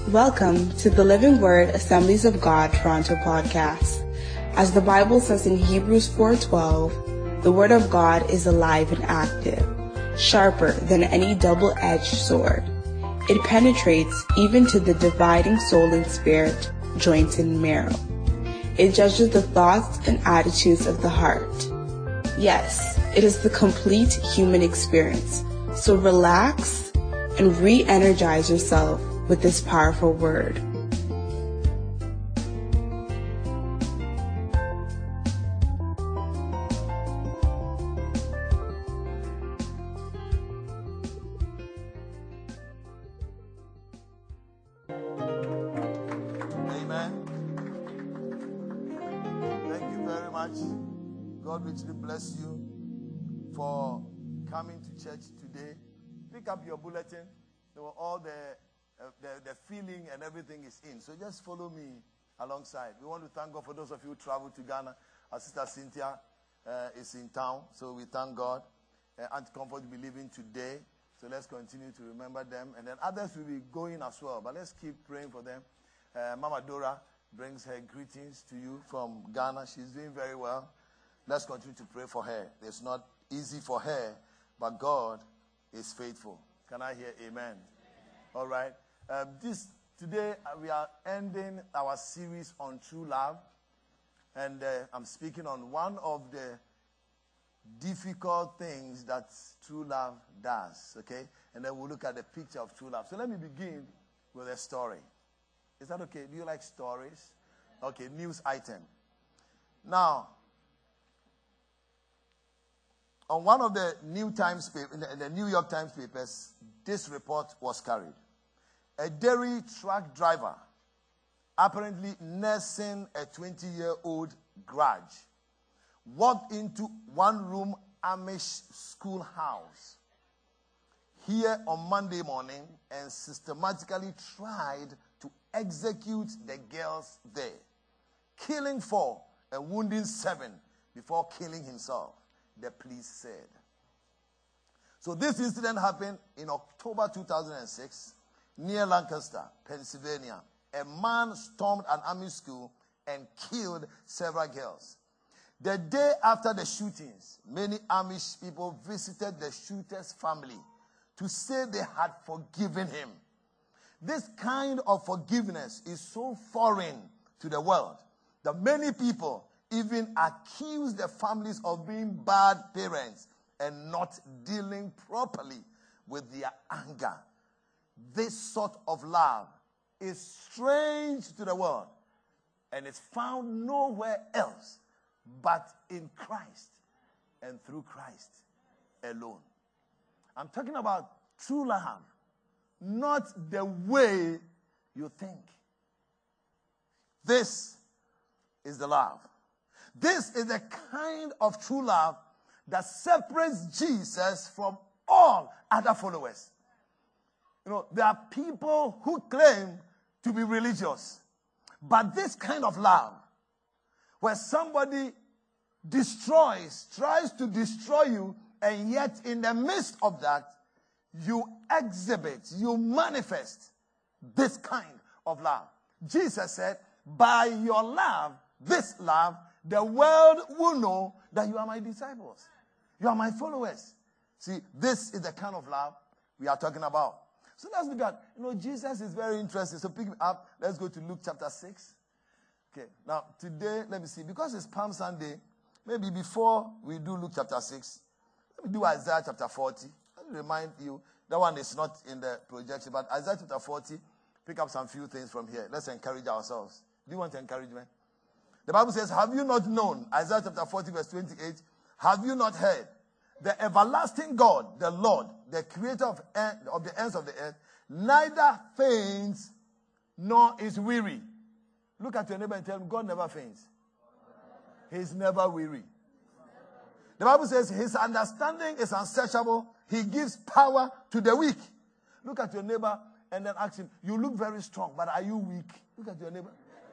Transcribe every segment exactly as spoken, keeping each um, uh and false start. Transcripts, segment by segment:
Welcome to the Living Word Assemblies of God Toronto podcast. As the Bible says in Hebrews four twelve, the Word of God is alive and active, sharper than any double-edged sword. It penetrates even to the dividing soul and spirit, joints and marrow. It judges the thoughts and attitudes of the heart. Yes, it is the complete human experience. So relax and re-energize yourself with this powerful word. Amen. Thank you very much. God richly bless you for coming to church today. Pick up your bulletin. There were all the Uh, the, the feeling and everything is in. So just follow me alongside. We want to thank God for those of you who traveled to Ghana. Our sister Cynthia uh, is in town, so we thank God. Uh, Aunt Comfort will be leaving today, so let's continue to remember them. And then others will be going as well, but let's keep praying for them. Uh, Mama Dora brings her greetings to you from Ghana. She's doing very well. Let's continue to pray for her. It's not easy for her, but God is faithful. Can I hear amen? All right. Um, this today uh, we are ending our series on true love, and uh, I'm speaking on one of the difficult things that true love does. Okay, and then we'll look at the picture of true love. So let me begin with a story. Is that okay? Do you like stories? Okay, news item. Now, on one of the New Times in the, in the New York Times papers, this report was carried. A dairy truck driver, apparently nursing a twenty-year-old grudge, walked into one-room Amish schoolhouse here on Monday morning and systematically tried to execute the girls there, killing four and wounding seven before killing himself, the police said. So this incident happened in October two thousand six. Near Lancaster, Pennsylvania. A man stormed an Amish school and killed several girls. The day after the shootings, many Amish people visited the shooter's family to say they had forgiven him. This kind of forgiveness is so foreign to the world that many people even accuse the families of being bad parents and not dealing properly with their anger. This sort of love is strange to the world and is found nowhere else but in Christ and through Christ alone. I'm talking about true love, not the way you think. This is the love. This is the kind of true love that separates Jesus from all other followers. You know, there are people who claim to be religious. But this kind of love, where somebody destroys, tries to destroy you, and yet in the midst of that, you exhibit, you manifest this kind of love. Jesus said, by your love, this love, the world will know that you are my disciples. You are my followers. See, this is the kind of love we are talking about. So let's look at, you know, Jesus is very interesting. So pick me up. Let's go to Luke chapter six. Okay, now today, let me see. Because it's Palm Sunday, maybe before we do Luke chapter six, let me do Isaiah chapter forty. Let me remind you, that one is not in the projection, but Isaiah chapter forty, pick up some few things from here. Let's encourage ourselves. Do you want encouragement? The Bible says, have you not known, Isaiah chapter forty, verse twenty-eight, have you not heard? The everlasting God, the Lord, the creator of, of the ends of the earth, neither faints nor is weary. Look at your neighbor and tell him, God never faints. He's never weary. The Bible says his understanding is unsearchable. He gives power to the weak. Look at your neighbor and then ask him, you look very strong, but are you weak? Look at your neighbor.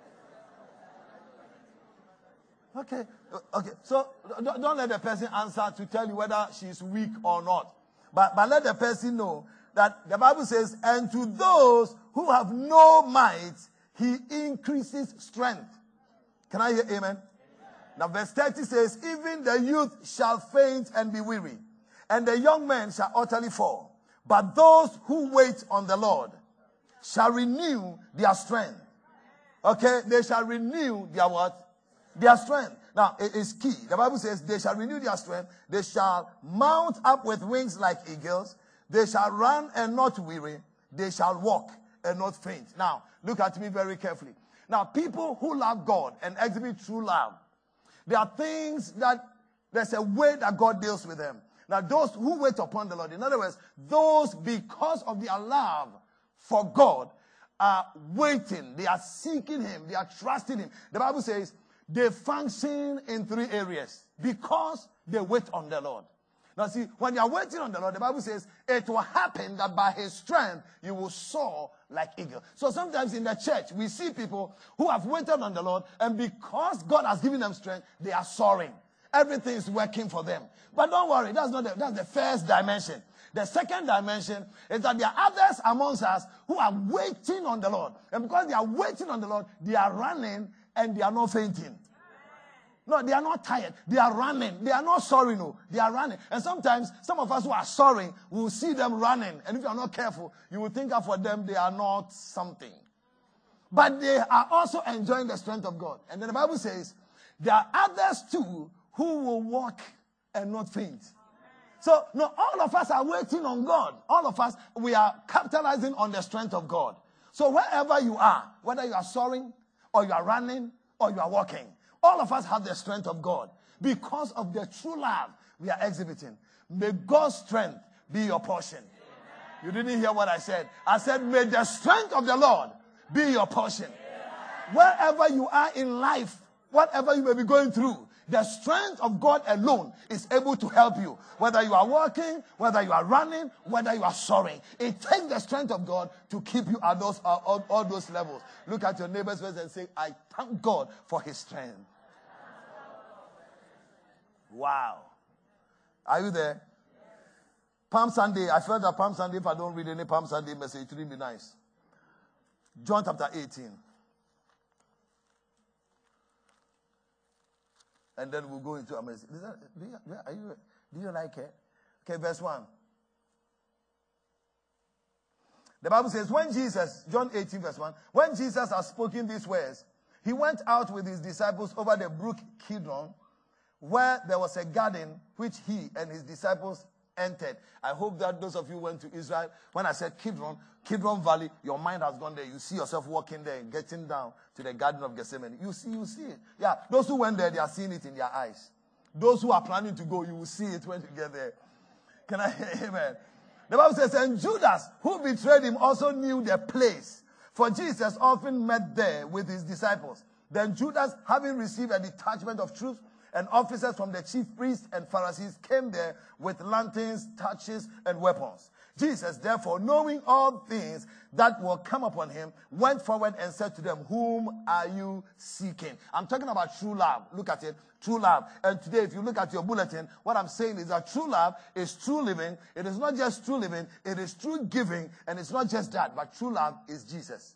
Okay, okay. So don't, don't let the person answer to tell you whether she's weak or not. But, but let the person know that the Bible says, and to those who have no might, he increases strength. Can I hear amen? Amen? Now verse thirty says, even the youth shall faint and be weary, and the young men shall utterly fall. But those who wait on the Lord shall renew their strength. Okay, they shall renew their what? Their strength. Now, it is key. The Bible says, they shall renew their strength. They shall mount up with wings like eagles. They shall run and not weary. They shall walk and not faint. Now, look at me very carefully. Now, people who love God and exhibit true love, there are things that, there's a way that God deals with them. Now, those who wait upon the Lord, in other words, those because of their love for God are waiting. They are seeking Him. They are trusting Him. The Bible says they function in three areas because they wait on the Lord. Now see, when you are waiting on the Lord, the Bible says it will happen that by His strength you will soar like eagle. So sometimes in the church, we see people who have waited on the Lord, and because God has given them strength, they are soaring. Everything is working for them. But don't worry, that's not the, that's the first dimension. The second dimension is that there are others amongst us who are waiting on the Lord. And because they are waiting on the Lord, they are running and they are not fainting. No, they are not tired. They are running. They are not sorry, no. They are running. And sometimes, some of us who are sorry, we will see them running. And if you are not careful, you will think that for them, they are not something. But they are also enjoying the strength of God. And then the Bible says, there are others too who will walk and not faint. So, no, all of us are waiting on God. All of us, we are capitalizing on the strength of God. So wherever you are, whether you are soaring, or you are running, or you are walking, all of us have the strength of God because of the true love we are exhibiting. May God's strength be your portion. You didn't hear what I said. I said, may the strength of the Lord be your portion. Wherever you are in life, whatever you may be going through, the strength of God alone is able to help you. Whether you are walking, whether you are running, whether you are soaring. It takes the strength of God to keep you at those, uh, all, all those levels. Look at your neighbor's face and say, I thank God for His strength. Wow. Are you there? Palm Sunday. I felt that Palm Sunday, if I don't read any Palm Sunday message, it wouldn't be nice. John chapter eighteen. And then we'll go into a message. Is that, do, you, are you, do you like it? Okay, verse one. The Bible says, when Jesus, John eighteen verse one, when Jesus had spoken these words, He went out with His disciples over the brook Kidron, where there was a garden which He and His disciples entered. I hope that those of you went to Israel. When I said Kidron, Kidron Valley, your mind has gone there. You see yourself walking there and getting down to the Garden of Gethsemane. You see, you see it. Yeah, those who went there, they are seeing it in their eyes. Those who are planning to go, you will see it when you get there. Can I hear amen? The Bible says, and Judas, who betrayed Him, also knew the place. For Jesus often met there with His disciples. Then Judas, having received a detachment of troops, and officers from the chief priests and Pharisees came there with lanterns, torches, and weapons. Jesus, therefore, knowing all things that will come upon Him, went forward and said to them, whom are you seeking? I'm talking about true love. Look at it. True love. And today, if you look at your bulletin, what I'm saying is that true love is true living. It is not just true living. It is true giving. And it's not just that, but true love is Jesus.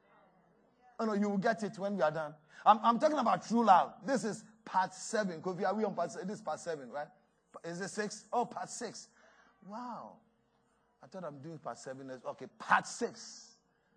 Oh no, you will get it when we are done. I'm, I'm talking about true love. This is part seven. Kofi, are we on part seven? This is part seven, right? Is it six? Oh, part six. Wow. I thought I'm doing part seven. Okay, part six.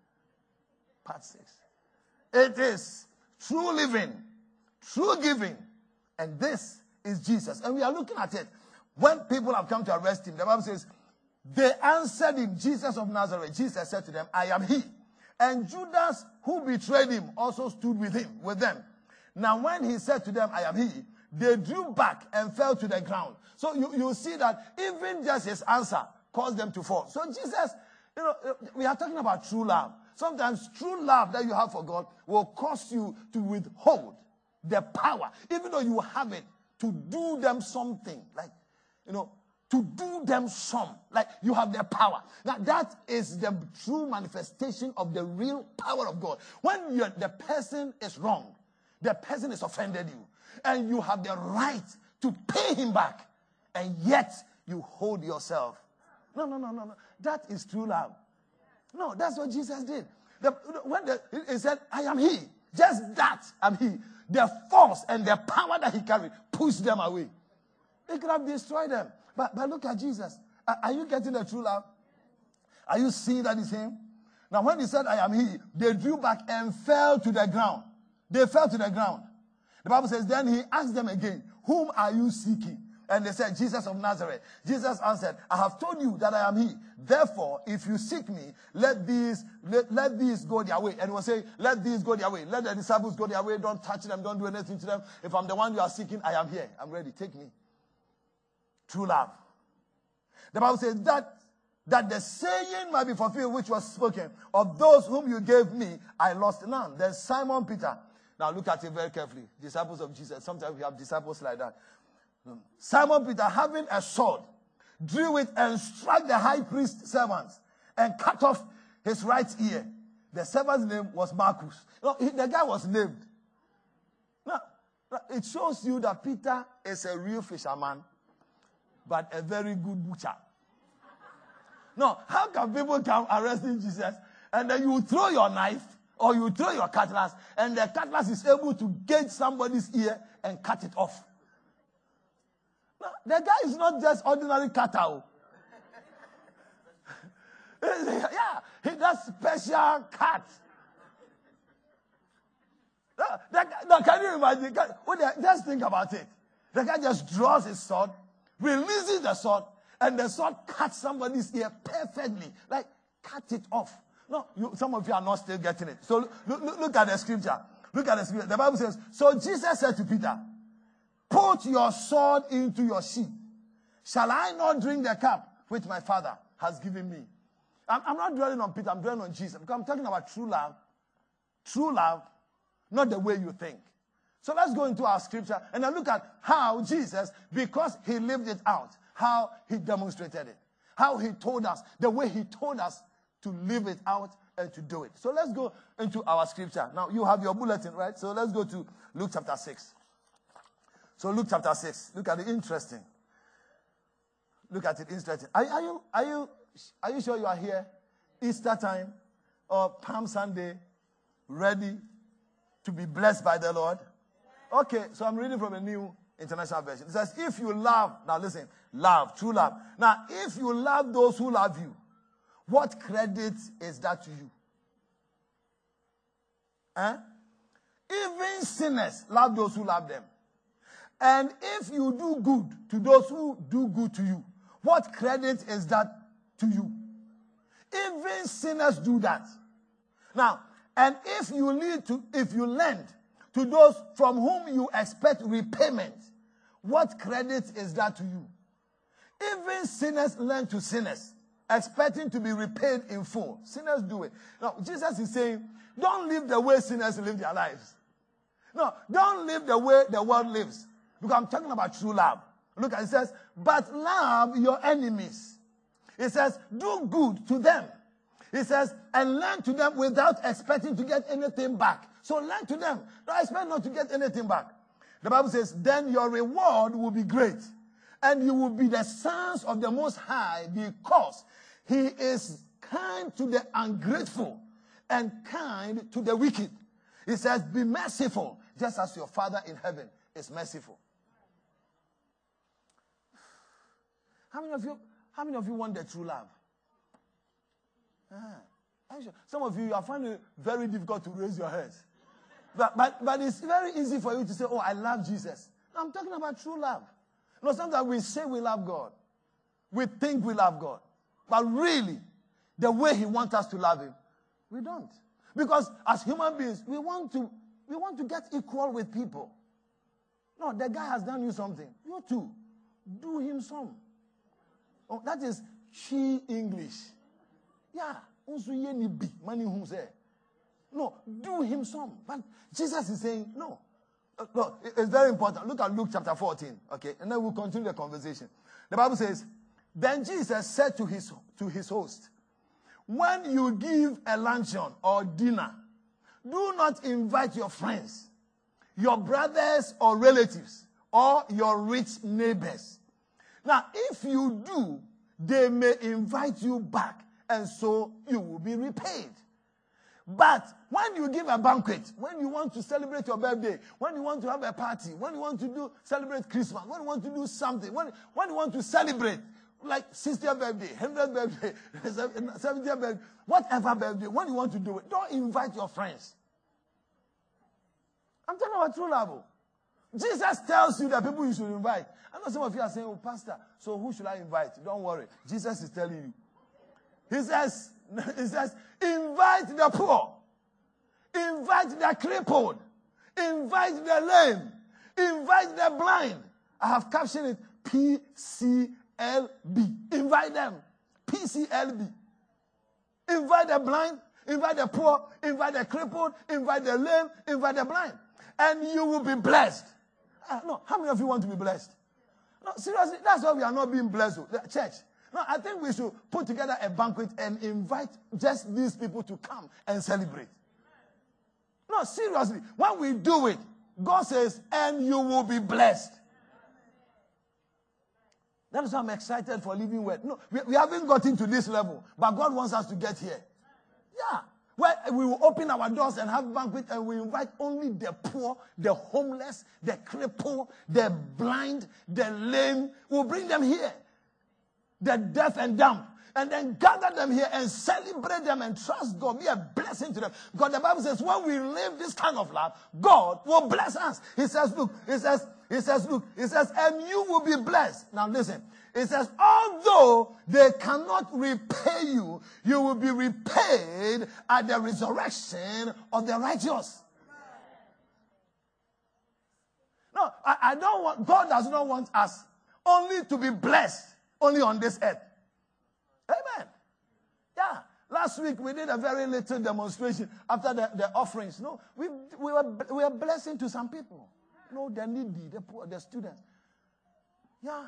Part six. It is true living, true giving, and this is Jesus. And we are looking at it. When people have come to arrest Him, the Bible says, they answered Him, Jesus of Nazareth. Jesus said to them, I am He. And Judas, who betrayed Him, also stood with him, with them. Now, when He said to them, I am He, they drew back and fell to the ground. So you, you see that even just His answer caused them to fall. So Jesus, you know, we are talking about true love. Sometimes true love that you have for God will cause you to withhold the power, even though you have it, to do them something. Like, you know, to do them some. Like, you have their power. Now, that is the true manifestation of the real power of God. When you're, the person is wrong, the person has offended you, and you have the right to pay him back, and yet you hold yourself No, no, no, no, no. That is true love. No, that's what Jesus did. The, when the, he said, I am he. Just that, I'm he. The force and the power that he carried pushed them away. He could have destroyed them. But, but look at Jesus. Are, are you getting the true love? Are you seeing that is him? Now, when he said, I am he, they drew back and fell to the ground. They fell to the ground. The Bible says, then he asked them again, whom are you seeking? And they said, Jesus of Nazareth. Jesus answered, I have told you that I am he. Therefore, if you seek me, let these let, let these go their way. And he was saying, let these go their way. Let the disciples go their way. Don't touch them. Don't do anything to them. If I'm the one you are seeking, I am here. I'm ready. Take me. True love. The Bible says that, that the saying might be fulfilled which was spoken. Of those whom you gave me, I lost none. Then Simon Peter. Now look at it very carefully. Disciples of Jesus. Sometimes we have disciples like that. Simon Peter, having a sword, drew it and struck the high priest's servants and cut off his right ear. The servant's name was Malchus. No, he, the guy was named. Now, it shows you that Peter is a real fisherman, but a very good butcher. No, how can people come arresting Jesus and then you throw your knife or you throw your cutlass and the cutlass is able to gauge somebody's ear and cut it off? No, the guy is not just ordinary cutter. Yeah, he does special cut. No, no, can you imagine? Can, just think about it. The guy just draws his sword, releases the sword, and the sword cuts somebody's ear perfectly. Like, cut it off. No, you, some of you are not still getting it. So look, look, look at the scripture. Look at the scripture. The Bible says, so Jesus said to Peter, put your sword into your sheath. Shall I not drink the cup which my Father has given me? I'm, I'm not dwelling on Peter, I'm dwelling on Jesus. Because I'm talking about true love. True love, not the way you think. So let's go into our scripture and then look at how Jesus, because he lived it out, how he demonstrated it. How he told us, the way he told us to live it out and to do it. So let's go into our scripture. Now, you have your bulletin, right? So let's go to Luke chapter six. So Luke chapter six. Look at it, interesting. Look at it, interesting. Are, are you are you are you sure you are here? Easter time or Palm Sunday, ready to be blessed by the Lord? Okay, so I'm reading from a New International Version. It says, if you love, now listen, love, true love. Now, if you love those who love you, what credit is that to you? Eh? Even sinners love those who love them. And if you do good to those who do good to you, what credit is that to you? Even sinners do that. Now, and if you lead to, if you lend to those from whom you expect repayment, what credit is that to you? Even sinners lend to sinners, expecting to be repaid in full. Sinners do it. Now, Jesus is saying, don't live the way sinners live their lives. No, don't live the way the world lives. Because I'm talking about true love. Look at it, it says, but love your enemies. It says, do good to them. It says, and lend to them without expecting to get anything back. So lend to them. Don't expect not to get anything back. The Bible says, then your reward will be great. And you will be the sons of the Most High, because he is kind to the ungrateful and kind to the wicked. He says, be merciful, just as your Father in heaven is merciful. How many of you, how many of you want the true love? Ah, some of you are finding it very difficult to raise your hands. But, but, but it's very easy for you to say, oh, I love Jesus. I'm talking about true love. You know, sometimes we say we love God. We think we love God. But really, the way he wants us to love him, we don't. Because as human beings, we want to, we want to get equal with people. No, the guy has done you something. You too. Do him some. Oh, that is she English. Yeah. No, do him some. But Jesus is saying, no. No, it's very important. Look at Luke chapter fourteen. Okay, and then we'll continue the conversation. The Bible says, then Jesus said to his, to his host, when you give a luncheon or dinner, do not invite your friends, your brothers or relatives, or your rich neighbors. Now, if you do, they may invite you back, and so you will be repaid. But when you give a banquet, when you want to celebrate your birthday, when you want to have a party, when you want to do celebrate Christmas, when you want to do something, when, when you want to celebrate, like sixtieth birthday, hundredth birthday, seventieth birthday, whatever birthday, when you want to do it, don't invite your friends. I'm talking about true love. Jesus tells you the people you should invite. I know some of you are saying, oh, Pastor, so who should I invite? Don't worry. Jesus is telling you. He says, he says, invite the poor. Invite the crippled. Invite the lame. Invite the blind. I have captioned it P C L B. Invite them. P C L B. Invite the blind. Invite the poor. Invite the crippled. Invite the lame. Invite the blind. And you will be blessed. Uh, no, how many of you want to be blessed? No, seriously, that's why we are not being blessed. The church. No, I think we should put together a banquet and invite just these people to come and celebrate. No, seriously, when we do it, God says, and you will be blessed. That is why I'm excited for Living Word. No, we, we haven't gotten to this level, but God wants us to get here. Yeah. Where we will open our doors and have banquet, and we invite only the poor, the homeless, the crippled, the blind, the lame. We'll bring them here. The deaf and dumb. And then gather them here and celebrate them and trust God. Be a blessing to them. Because the Bible says when we live this kind of life, God will bless us. He says, look, he says, he says, look, he says, and you will be blessed. Now listen. It says, although they cannot repay you, you will be repaid at the resurrection of the righteous. No, I, I don't want, God does not want us only to be blessed, only on this earth. Amen. Yeah. Last week we did a very little demonstration after the, the offerings. No, we, we were we were blessing to some people. No, the needy, the poor, the students. Yeah.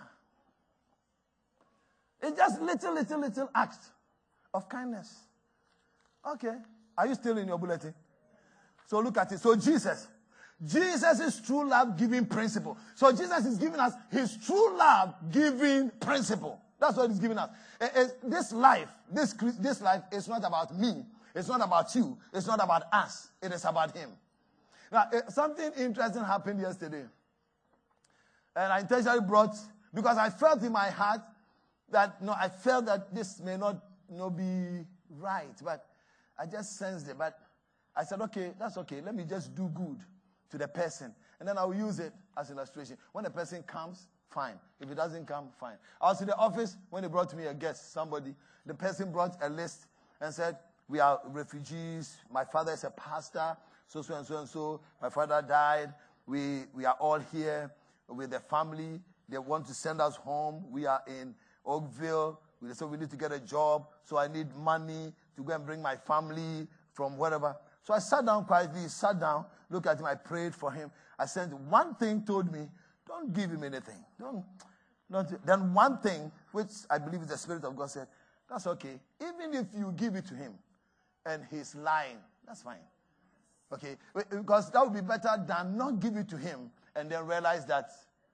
It's just little, little, little acts of kindness. Okay. Are you still in your bulletin? So look at it. So Jesus. Jesus is true love giving principle. So Jesus is giving us his true love giving principle. That's what he's giving us. It, it, this life, this, this life is not about me. It's not about you. It's not about us. It is about him. Now, it, something interesting happened yesterday. And I intentionally brought, because I felt in my heart that, no, I felt that this may not, not be right. But I just sensed it. But I said, okay, that's okay. Let me just do good to the person. And then I'll use it as an illustration. When the person comes, fine. If it doesn't come, fine. I was in the office when they brought me a guest, somebody. The person brought a list and said, we are refugees. My father is a pastor. So, so, and so, and so. My father died. We, we are all here with the family. They want to send us home. We are in Oakville. We said we need to get a job. So I need money to go and bring my family from wherever. So I sat down quietly, sat down, looked at him. I prayed for him. I said, one thing told me, don't give him anything. Don't, don't. Then one thing, which I believe is the Spirit of God, said, that's okay. Even if you give it to him and he's lying, that's fine. Okay? Because that would be better than not give it to him and then realize that,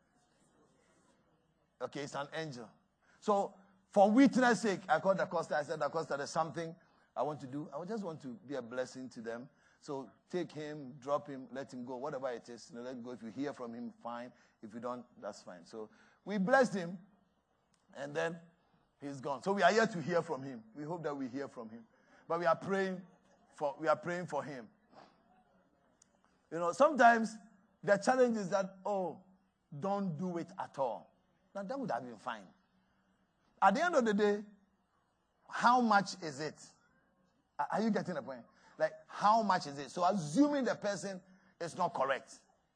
okay, it's an angel. So, for witness sake, I called Acosta. I said, Acosta, there's something I want to do. I just want to be a blessing to them. So, take him, drop him, let him go, whatever it is. You know, let him go. If you hear from him, fine. If you don't, that's fine. So, we blessed him, and then he's gone. So, we are here to hear from him. We hope that we hear from him. But we are praying for, we are praying for him. You know, sometimes the challenge is that, oh, don't do it at all. Now, that would have been fine. At the end of the day, how much is it? Are you getting the point? Like, how much is it? So, assuming the person is not correct.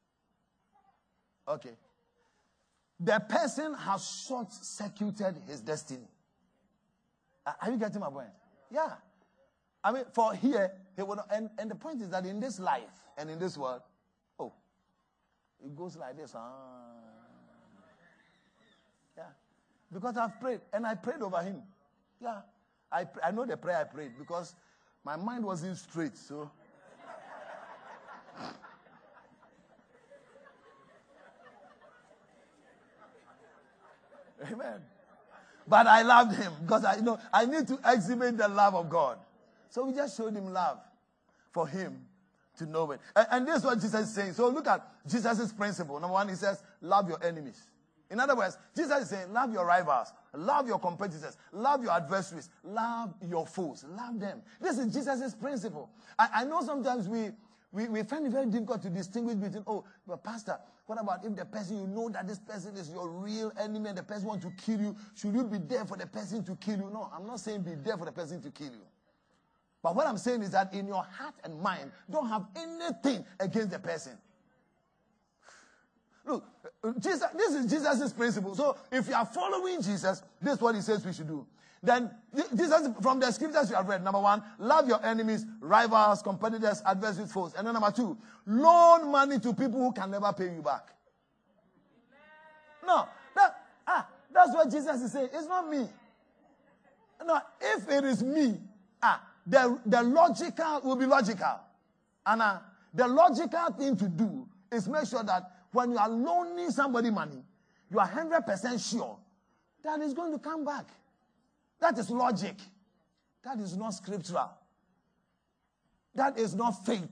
Okay. The person has short-circuited his destiny. Are you getting my point? Yeah. I mean, for here, he would not, and, and the point is that in this life and in this world, oh, it goes like this. Ah. Yeah. Because I've prayed, and I prayed over him. Yeah. I I know the prayer I prayed because my mind wasn't straight, so. Amen. But I loved him because I you know I need to exhibit the love of God. So we just showed him love for him to know it. And, and this is what Jesus is saying. So look at Jesus' principle. Number one, he says, love your enemies. In other words, Jesus is saying, love your rivals, love your competitors, love your adversaries, love your foes, love them. This is Jesus' principle. I, I know sometimes we, we, we find it very difficult to distinguish between, oh, but pastor, what about if the person, you know that this person is your real enemy and the person wants to kill you, should you be there for the person to kill you? No, I'm not saying be there for the person to kill you. But what I'm saying is that in your heart and mind, don't have anything against the person. Look, Jesus, this is Jesus' principle. So if you are following Jesus, this is what he says we should do. Then, Jesus, from the scriptures you have read, number one, love your enemies, rivals, competitors, adversaries, foes. And then number two, loan money to people who can never pay you back. No, that, ah, that's what Jesus is saying. It's not me. No, if it is me, ah, the, the logical will be logical. And uh, the logical thing to do is make sure that when you are loaning somebody money, you are one hundred percent sure that it's going to come back. That is logic. That is not scriptural. That is not faith.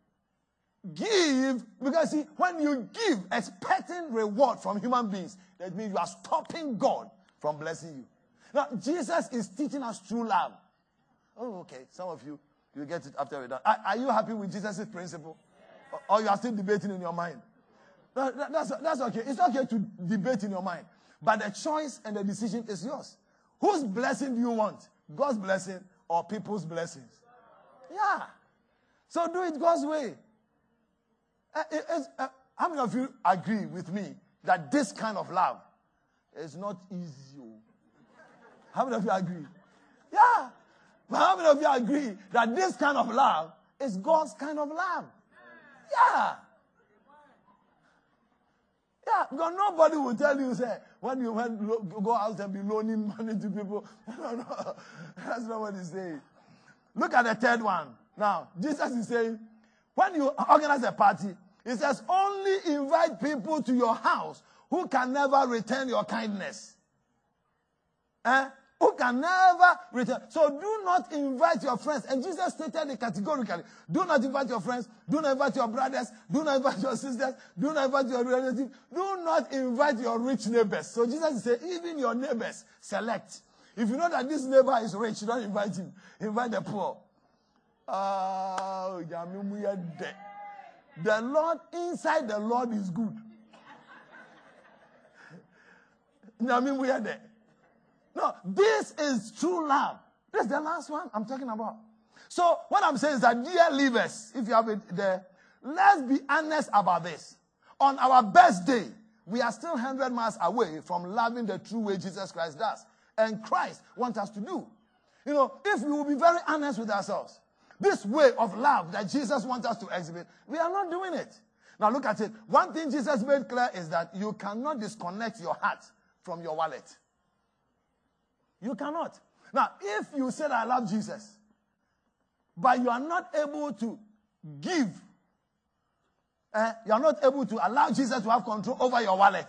Give, because see, when you give expecting reward from human beings, that means you are stopping God from blessing you. Now, Jesus is teaching us true love. Oh, okay. Some of you, you get it after we're done. Are, are you happy with Jesus' principle? Or, or you are still debating in your mind? No, that, that's, that's okay. It's okay to debate in your mind. But the choice and the decision is yours. Whose blessing do you want? God's blessing or people's blessings? Yeah. So do it God's way. Uh, it, uh, how many of you agree with me that this kind of love is not easy? How many of you agree? Yeah. But how many of you agree that this kind of love is God's kind of love? Yeah. Yeah, because nobody will tell you, say, when you when, go out and be loaning money to people. No, no. That's not what he's saying. Look at the third one. Now, Jesus is saying, when you organize a party, he says, only invite people to your house who can never return your kindness. Eh? Who can never return. So do not invite your friends. And Jesus stated it categorically. Do not invite your friends. Do not invite your brothers. Do not invite your sisters. Do not invite your relatives. Do not invite your rich neighbors. So Jesus is saying, even your neighbors, select. If you know that this neighbor is rich, don't invite him. Invite the poor. Oh, the Lord, inside the Lord is good. No, this is true love. This is the last one I'm talking about. So what I'm saying is that, dear leavers, if you have it there, let's be honest about this. On our best day, we are still one hundred miles away from loving the true way Jesus Christ does. And Christ wants us to do. You know, if we will be very honest with ourselves, this way of love that Jesus wants us to exhibit, we are not doing it. Now look at it. One thing Jesus made clear is that you cannot disconnect your heart from your wallet. You cannot. Now, if you say that I love Jesus, but you are not able to give, eh, you are not able to allow Jesus to have control over your wallet,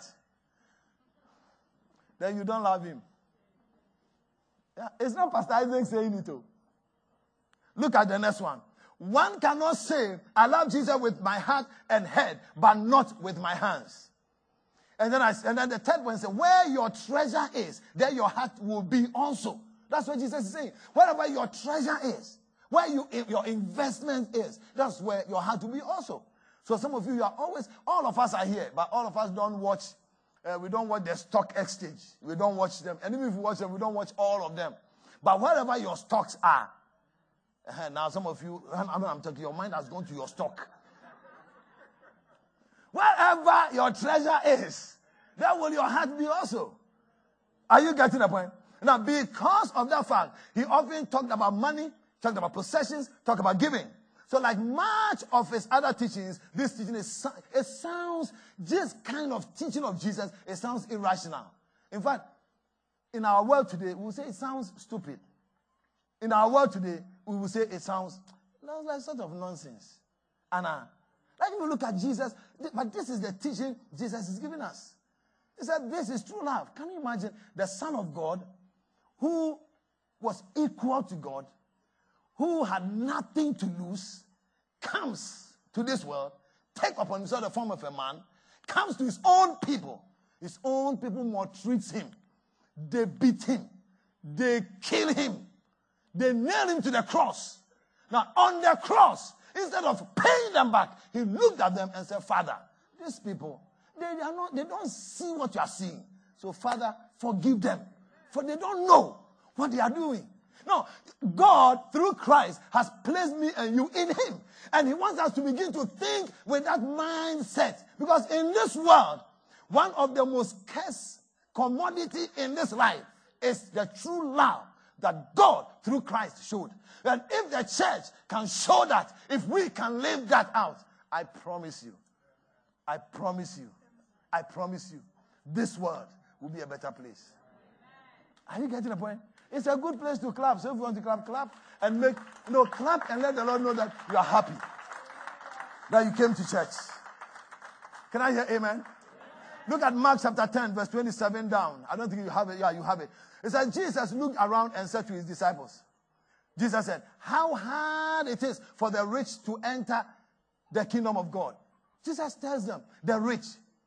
then you don't love him. Yeah, it's not Pastor Isaac saying it too. Look at the next one. One cannot say, I love Jesus with my heart and head, but not with my hands. And then, I, and then the third one says, where your treasure is, there your heart will be also. That's what Jesus is saying. Wherever your treasure is, where you, your investment is, that's where your heart will be also. So some of you, you are always, all of us are here, but all of us don't watch, uh, we don't watch the stock exchange. We don't watch them. And even if we watch them, we don't watch all of them. But wherever your stocks are, uh, now some of you, I mean, I'm talking, your mind has gone to your stock. Wherever your treasure is, there will your heart be also. Are you getting the point? Now, because of that fact, he often talked about money, talked about possessions, talked about giving. So like much of his other teachings, this teaching is, it sounds, this kind of teaching of Jesus, it sounds irrational. In fact, in our world today, we will say it sounds stupid. In our world today, we will say it sounds like sort of nonsense. And uh, like if you look at Jesus, but this is the teaching Jesus is giving us. He said, this is true love. Can you imagine the Son of God who was equal to God, who had nothing to lose, comes to this world, take upon himself the form of a man, comes to his own people. His own people maltreats him. They beat him. They kill him. They nail him to the cross. Now, on the cross, instead of paying them back, he looked at them and said, Father, these people, they, they are not, they don't see what you are seeing. So, Father, forgive them. For they don't know what they are doing. No, God, through Christ, has placed me and you in him. And he wants us to begin to think with that mindset. Because in this world, one of the most cursed commodity in this life is the true love that God, through Christ, showed. And if the church can show that, if we can live that out, I promise you, I promise you, I promise you, this world will be a better place. Are you getting the point? It's a good place to clap. So if you want to clap, clap and make, you know, clap and let the Lord know that you are happy that you came to church. Can I hear amen? Look at Mark chapter ten, verse twenty-seven down. I don't think you have it. Yeah, you have it. It says, Jesus looked around and said to his disciples, Jesus said, how hard it is for the rich to enter the kingdom of God. Jesus tells them, the rich,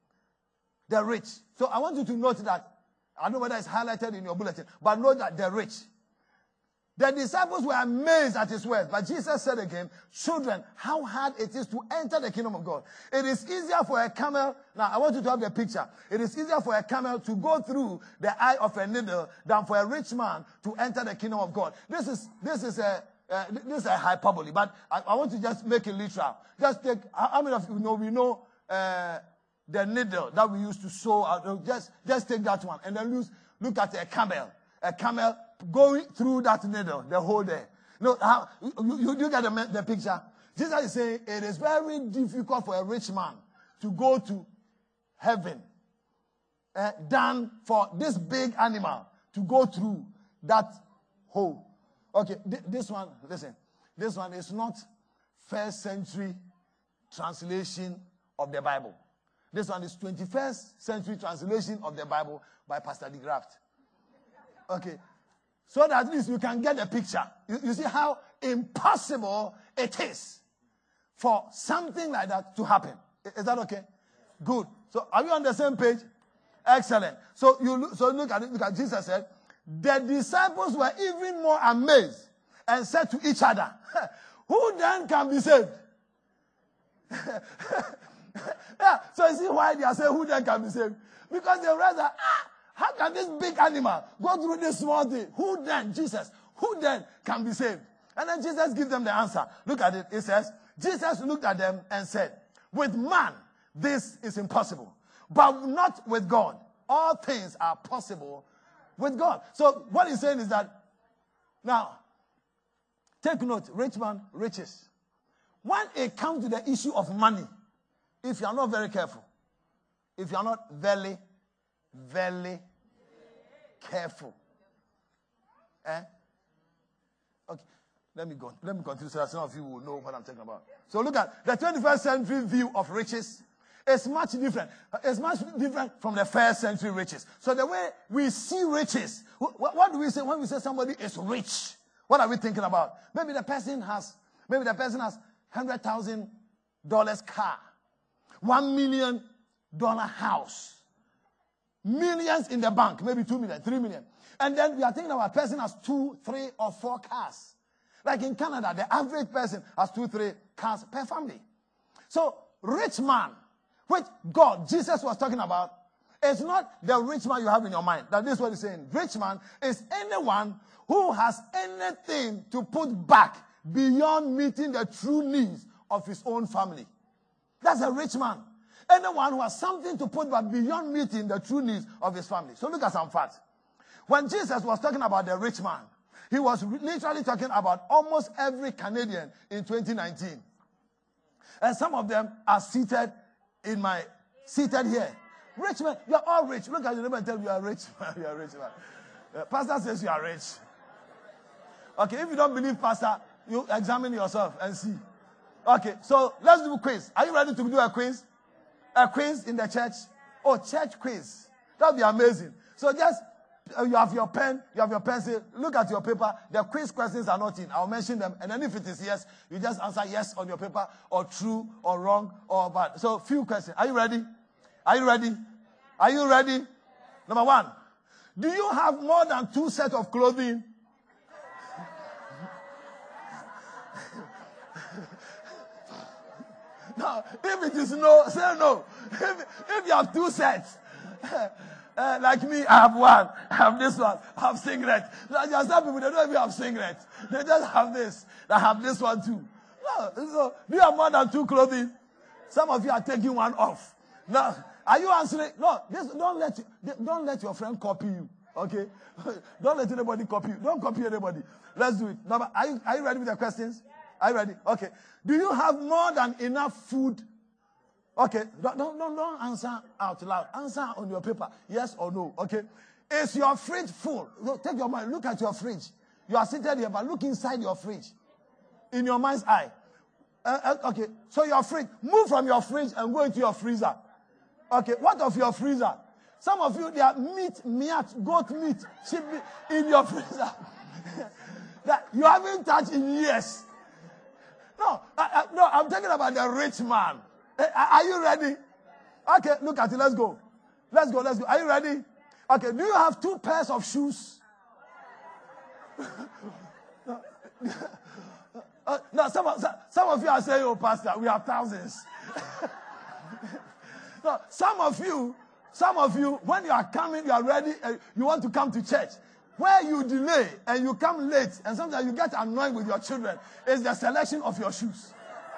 the rich. So I want you to note that. I don't know whether it's highlighted in your bulletin, but note that the rich. The disciples were amazed at his words, but Jesus said again, children, how hard it is to enter the kingdom of God. It is easier for a camel, now I want you to have the picture. It is easier for a camel to go through the eye of a needle than for a rich man to enter the kingdom of God. This is, this is a, uh, this is a hyperbole, but I, I want to just make it literal. Just take, how many of you know, we know, uh, the needle that we used to sew out, just, just take that one and then look, look at a camel. A camel going through that needle, the hole there. No, how, you, you, you get the, the picture? Jesus is saying it is very difficult for a rich man to go to heaven uh, than for this big animal to go through that hole. Okay, th- this one, listen, this one is not first century translation of the Bible. This one is twenty-first century translation of the Bible by Pastor De Graft. Okay. So that at least you can get the picture. You, you see how impossible it is for something like that to happen. Is that okay? Good. So are you on the same page? Excellent. So you look, so look at it. Look at Jesus said, the disciples were even more amazed and said to each other, who then can be saved? Yeah, so you see why they are saying who then can be saved? Because they realize that, ah, how can this big animal go through this small thing? Who then, Jesus, who then can be saved? And then Jesus gives them the answer. Look at it. It says, Jesus looked at them and said, with man, this is impossible, but not with God. All things are possible with God. So what he's saying is that, now, take note, rich man, riches. When it comes to the issue of money, if you are not very careful, if you are not very, very careful, eh? Okay, let me go. Let me continue so that some of you will know what I'm talking about. So look at the twenty-first century view of riches. It's much different. It's much different from the first century riches. So the way we see riches, what, what do we say when we say somebody is rich? What are we thinking about? Maybe the person has, maybe the person has one hundred thousand dollars car. One million dollar house. Millions in the bank. Maybe two million, three million. And then we are thinking about a person has two, three, or four cars. Like in Canada, the average person has two, three cars per family. So, rich man, which God, Jesus was talking about, is not the rich man you have in your mind. That is what he's saying. Rich man is anyone who has anything to put back beyond meeting the true needs of his own family. That's a rich man. Anyone who has something to put back beyond meeting the true needs of his family. So look at some facts. When Jesus was talking about the rich man, he was literally talking about almost every Canadian in twenty nineteen. And some of them are seated in my, seated here. Rich man, you are all rich. Look at your neighbor and tell you you are rich. You are rich man. Uh, Pastor says you are rich. Okay, if you don't believe Pastor, you examine yourself and see. Okay, so let's do a quiz. Are you ready to do a quiz? A quiz in the church? Oh, church quiz. That would be amazing. So just you have your pen, you have your pencil, look at your paper. The quiz questions are not in. I'll mention them. And then if it is yes, you just answer yes on your paper, or true, or wrong, or bad. So few questions. Are you ready? Are you ready? Are you ready? Number one. Do you have more than two sets of clothing? No, if it is no, say no. If, if you have two sets, uh, like me, I have one. I have this one. I have singlet. There are some people, they don't even have singlet. They just have this. They have this one too. No, so, do you have more than two clothing? Some of you are taking one off. Now, are you answering? No, this, don't let don't let your friend copy you. Okay? Don't let anybody copy you. Don't copy anybody. Let's do it. Number, are you are you ready with the questions? Are you ready? Okay. Do you have more than enough food? Okay. Don't, don't, don't answer out loud. Answer on your paper. Yes or no. Okay. Is your fridge full? Look, take your mind. Look at your fridge. You are seated here, but look inside your fridge. In your mind's eye. Uh, uh, okay. So your fridge. Move from your fridge and go into your freezer. Okay. What of your freezer? Some of you, there are meat, meat, goat meat, sheep meat in your freezer that you haven't touched in years. No, I, I, no, I'm talking about the rich man. Uh, are you ready? Okay, look at it. Let's go. Let's go. Let's go. Are you ready? Okay. Do you have two pairs of shoes? uh, no, some of, some of you are saying, "Oh, Pastor, we have thousands." No, some of you, some of you, when you are coming, you are ready, uh, you want to come to church. Where you delay and you come late, and sometimes you get annoyed with your children, is the selection of your shoes.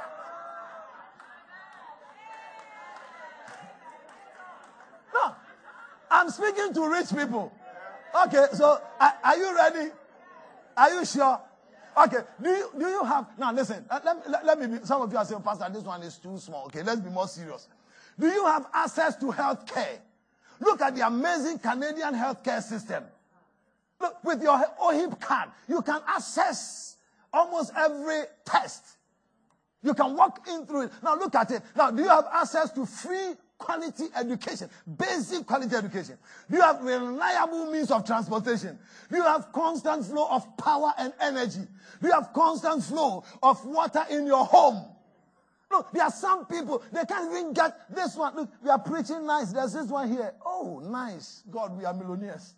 No, I'm speaking to rich people. Okay, so are, are you ready? Are you sure? Okay, do you do you have now? Listen, uh, let, let, let me be. Some of you are saying, Pastor, this one is too small. Okay, let's be more serious. Do you have access to health care? Look at the amazing Canadian healthcare system. Look, with your O H I P card, you can access almost every test. You can walk in through it. Now look at it. Now, do you have access to free quality education? Basic quality education. Do you have reliable means of transportation? Do you have constant flow of power and energy? Do you have constant flow of water in your home? Look, there are some people, they can't even get this one. Look, we are preaching nice. There's this one here. Oh, nice. God, we are millionaires.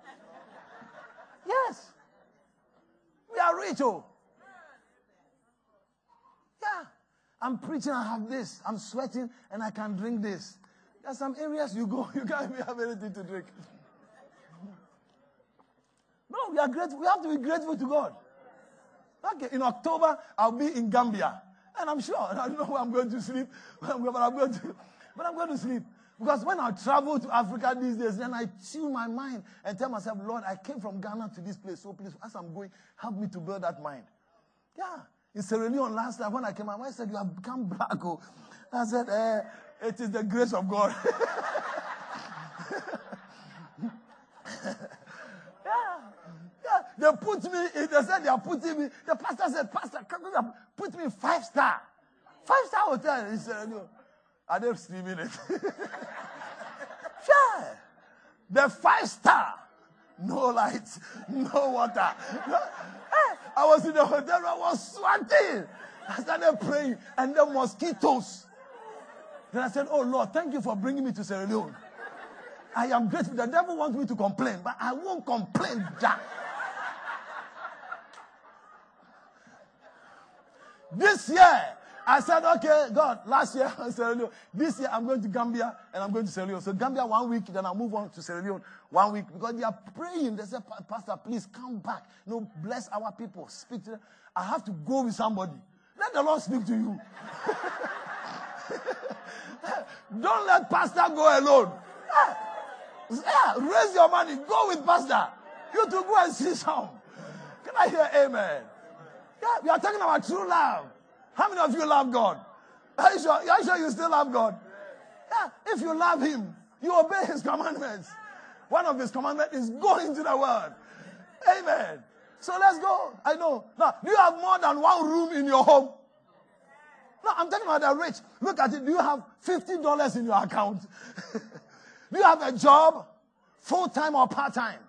Yes. We are rich, oh. Yeah. I'm preaching, I have this. I'm sweating, and I can drink this. There are some areas you go, you can't even have anything to drink. No, we are grateful. We have to be grateful to God. Okay, in October, I'll be in Gambia. And I'm sure, I don't know where I'm going to sleep, but I'm going to, but I'm going to sleep. Because when I travel to Africa these days, then I tune my mind and tell myself, Lord, I came from Ghana to this place, so please, as I'm going, help me to build that mind. Yeah. In Sierra Leone last time, when I came, my wife said, you have become black. Oh. I said, eh, it is the grace of God. Yeah. Yeah. They put me, they said they are putting me, the pastor said, Pastor, put me five star. Five star hotel in Sierra Leone. Are they streaming it? Sure. The five star. No lights, no water. No. Hey, I was in the hotel, I was sweating. I started praying, and the mosquitoes. Then I said, oh Lord, thank you for bringing me to Sierra Leone. I am grateful. The devil wants me to complain, but I won't complain, Jack. This year, I said, okay, God, last year, Sierra Leone. This year, I'm going to Gambia, and I'm going to Sierra Leone. So Gambia one week, then I'll move on to Sierra Leone one week. Because they are praying. They said, Pastor, please come back. You know, bless our people. Speak to them. I have to go with somebody. Let the Lord speak to you. Don't let Pastor go alone. Yeah, raise your money. Go with Pastor. You to go and see some. Can I hear amen? Yeah, we are talking about true love. How many of you love God? Are you sure, are you, sure you still love God? Yeah, if you love Him, you obey His commandments. One of His commandments is go into the world. Amen. So let's go. I know. Now, do you have more than one room in your home? No, I'm talking about the rich. Look at it. Do you have fifty dollars in your account? Do you have a job, full-time or part-time?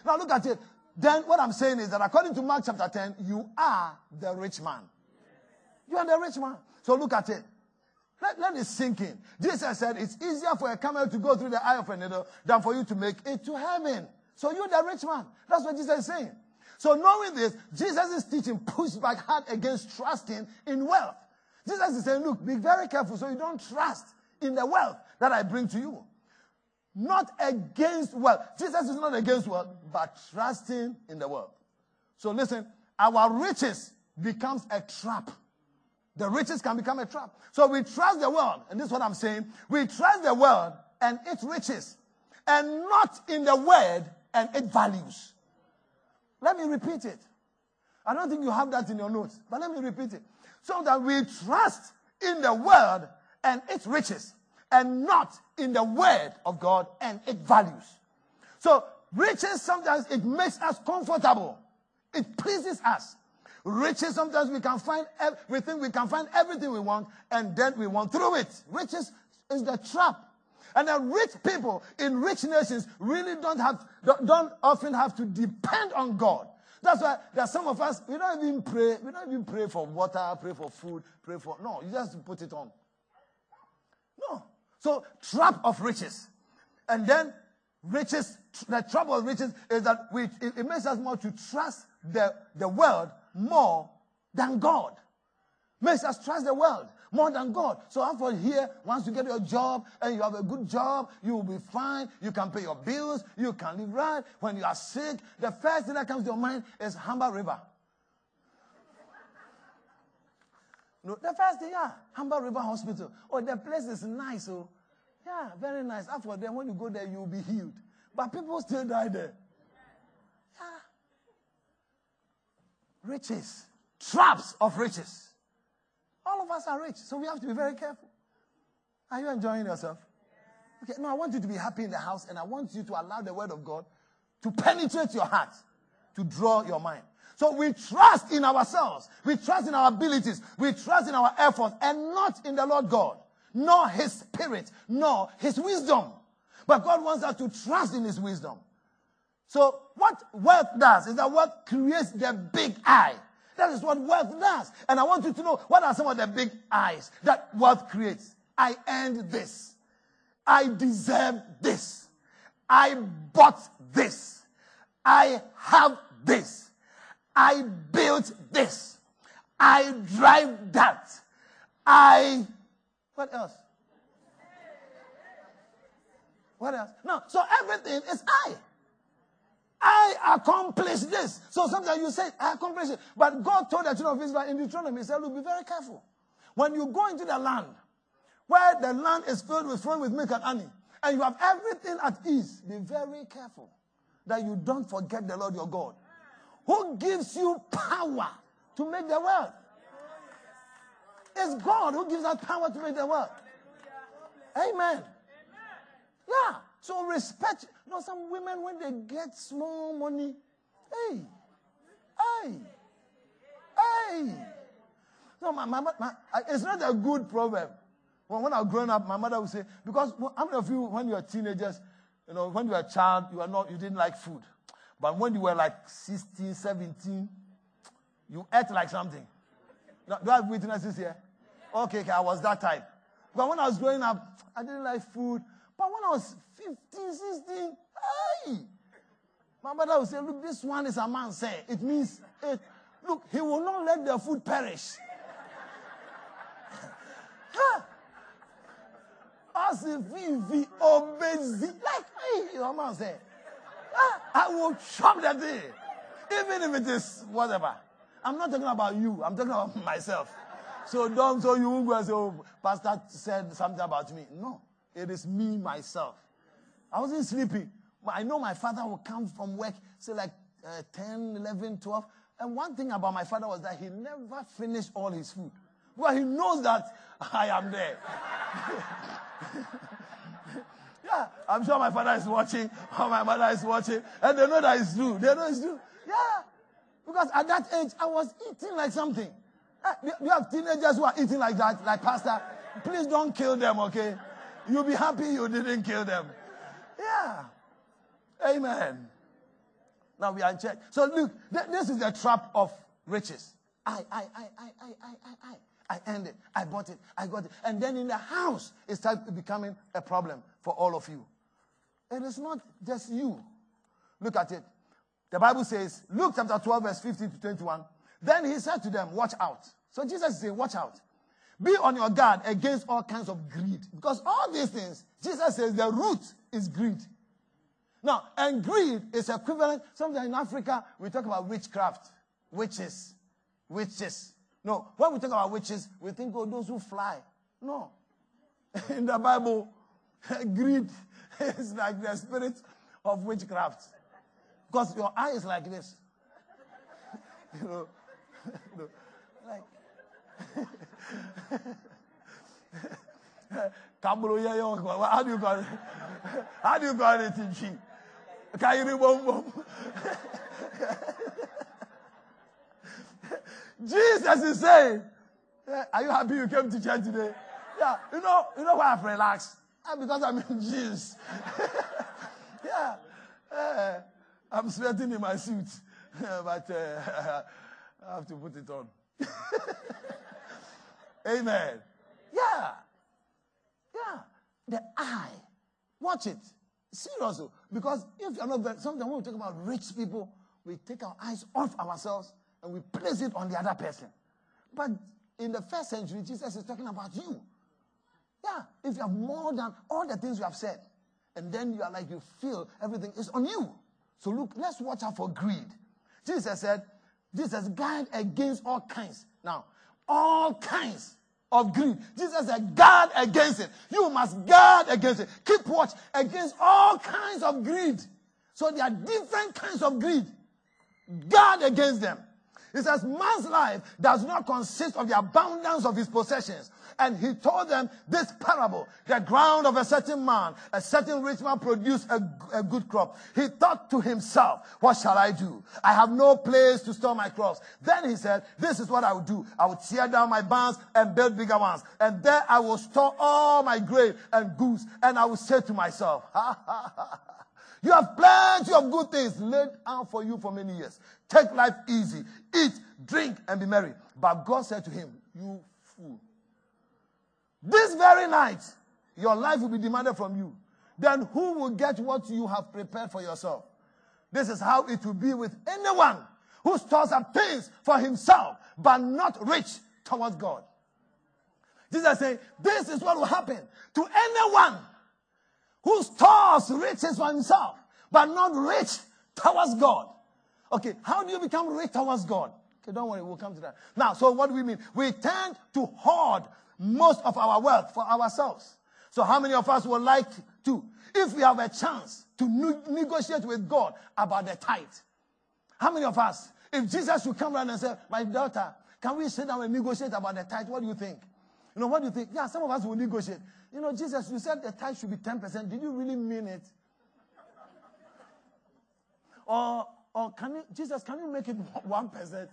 Now look at it. Then what I'm saying is that according to Mark chapter ten, you are the rich man. You are the rich man. So look at it. Let, let it sink in. Jesus said it's easier for a camel to go through the eye of a needle than for you to make it to heaven. So you're the rich man. That's what Jesus is saying. So knowing this, Jesus' teaching pushed back hard against trusting in wealth. Jesus is saying, look, be very careful so you don't trust in the wealth that I bring to you. Not against wealth. Jesus is not against wealth, but trusting in the wealth. So listen, our riches becomes a trap. The riches can become a trap. So we trust the world, and this is what I'm saying. We trust the world and its riches, and not in the word and its values. Let me repeat it. I don't think you have that in your notes, but let me repeat it. So that we trust in the world and its riches, and not in the word of God and its values. So riches, sometimes it makes us comfortable. It pleases us. Riches, sometimes we can find, we think we can find everything we want, and then we want through it. Riches is the trap. And the rich people in rich nations really don't have, don't, don't often have to depend on God. That's why there are some of us, we don't even pray, we don't even pray for water, pray for food, pray for, no, you just put it on. No. So, trap of riches. And then, riches, the trouble of riches is that we, it, it makes us more to trust the, the world more than God. Makes us trust the world more than God. So after here, once you get your job and you have a good job, you will be fine. You can pay your bills. You can live right. When you are sick, the first thing that comes to your mind is Humber River. No, the first thing, yeah, Humber River Hospital. Oh, the place is nice. Oh, yeah, very nice. After then, when you go there, you will be healed. But people still die there. Yeah. Riches. Traps of riches. All of us are rich, so we have to be very careful. Are you enjoying yourself? Okay, no, I want you to be happy in the house, and I want you to allow the word of God to penetrate your heart, to draw your mind. So we trust in ourselves. We trust in our abilities. We trust in our efforts, and not in the Lord God, nor His Spirit, nor His wisdom. But God wants us to trust in His wisdom. So what wealth does is that wealth creates the big eye. That is what wealth does. And I want you to know, what are some of the big eyes that wealth creates? I earned this. I deserve this. I bought this. I have this. I built this. I drive that. I, what else? What else? No, so everything is I. I accomplished this. So sometimes you say, I accomplished it. But God told the children of Israel in Deuteronomy, He said, look, be very careful. When you go into the land, where the land is filled with flowing with milk and honey, and you have everything at ease, be very careful that you don't forget the Lord your God, who gives you power to make the wealth. It's God who gives us power to make the wealth. Amen. Yeah. So respect. You know, some women, when they get small money, hey, hey, hey. No, my, my, my, it's not a good proverb. When, when I was growing up, my mother would say, because how many of you, when you were teenagers, you know, when you were a child, you were not, you didn't like food. But when you were like sixteen, seventeen, you ate like something. Do I have witnesses here? Okay, okay, I was that type. But when I was growing up, I didn't like food. But when I was fifteen, sixteen, hey, my mother would say, look, this one is a man say. It means, it, look, he will not let the food perish. As if he obeys, like, hey, your man say, I will chop that thing. Even if it is whatever. I'm not talking about you. I'm talking about myself. So don't, so you won't go and say, oh, Pastor said something about me. No. It is me, myself. I wasn't sleeping. But I know my father would come from work, say like uh, ten, eleven, twelve. And one thing about my father was that he never finished all his food. Well, he knows that I am there. Yeah, I'm sure my father is watching, or my mother is watching, and they know that it's true. They know it's true. Yeah. Because at that age, I was eating like something. Uh, you have teenagers who are eating like that, like Pastor. Please don't kill them, okay? You'll be happy you didn't kill them. Yeah. Amen. Now we are in church. So look, th- this is the trap of riches. I, I, I, I, I, I, I, I. I earned it. I bought it. I got it. And then in the house, it starts becoming a problem for all of you. It is not just you. Look at it. The Bible says, Luke chapter twelve, verse fifteen to twenty-one. Then he said to them, watch out. So Jesus is saying, watch out. Be on your guard against all kinds of greed. Because all these things, Jesus says the root is greed. Now, and greed is equivalent. Sometimes in Africa, we talk about witchcraft. Witches. Witches. No, when we talk about witches, we think of those who fly. No. In the Bible, greed is like the spirit of witchcraft. Because your eye is like this. You know, you know like... How do you call it? How do you call it in Chi? Jesus is saying, are you happy you came to church today? Yeah, you know, you know why I've relaxed? Because I'm in jeans. Yeah, uh, I'm sweating in my suit, but uh, I have to put it on. Amen. Yeah. Yeah. The eye. Watch it. Seriously. Because if you're not very, sometimes when we talk about rich people, we take our eyes off ourselves and we place it on the other person. But in the first century, Jesus is talking about you. Yeah. If you have more than all the things you have said, and then you are like, you feel everything is on you. So look, let's watch out for greed. Jesus said, Jesus guard against all kinds. Now, all kinds of greed. Jesus said, guard against it. You must guard against it. Keep watch against all kinds of greed. So there are different kinds of greed. Guard against them. It says, man's life does not consist of the abundance of his possessions. And he told them this parable. The ground of a certain man, a certain rich man produced a, a good crop. He thought to himself, what shall I do? I have no place to store my crops. Then he said, this is what I will do. I will tear down my barns and build bigger ones. And there I will store all my grain and goods. And I will say to myself, ha, ha, ha. You have plenty of good things laid out for you for many years. Take life easy. Eat, drink, and be merry. But God said to him, you fool. This very night, your life will be demanded from you. Then who will get what you have prepared for yourself? This is how it will be with anyone who stores up things for himself, but not rich towards God. Jesus is saying, this is what will happen to anyone who stores riches for himself, but not rich towards God. Okay, how do you become rich towards God? Okay, don't worry, we'll come to that. Now, so what do we mean? We tend to hoard most of our wealth for ourselves. So how many of us would like to, if we have a chance to ne- negotiate with God about the tithe? How many of us, if Jesus should come around and say, my daughter, can we sit down and negotiate about the tithe? What do you think? You know, what do you think? Yeah, some of us will negotiate. You know, Jesus, you said the tithe should be ten percent. Did you really mean it? Or, or can you, Jesus, can you make it one percent?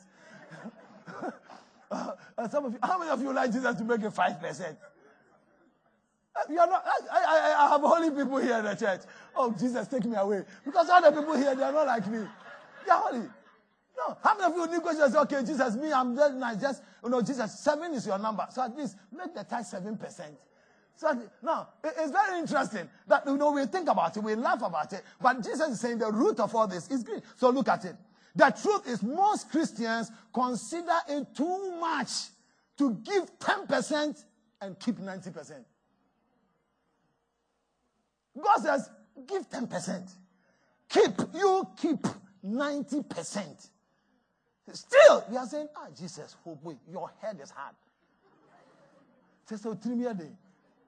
Uh, some of you, how many of you like Jesus to make it five percent? Uh, you are not. I, I, I have holy people here in the church. Oh, Jesus, take me away. Because all the people here, they are not like me. They are holy. No. How many of you negotiate and say, okay, Jesus, me, I'm very nice. Just, you know, Jesus, seven is your number. So at least make the tithe seven percent. So now, it, it's very interesting that, you know, we think about it, we laugh about it. But Jesus is saying the root of all this is greed. So look at it. The truth is most Christians consider it too much to give ten percent and keep ninety percent. God says, give ten percent. Keep, you keep ninety percent. Still, you are saying, ah, Jesus, oh boy, your head is hard. Just so three years a day.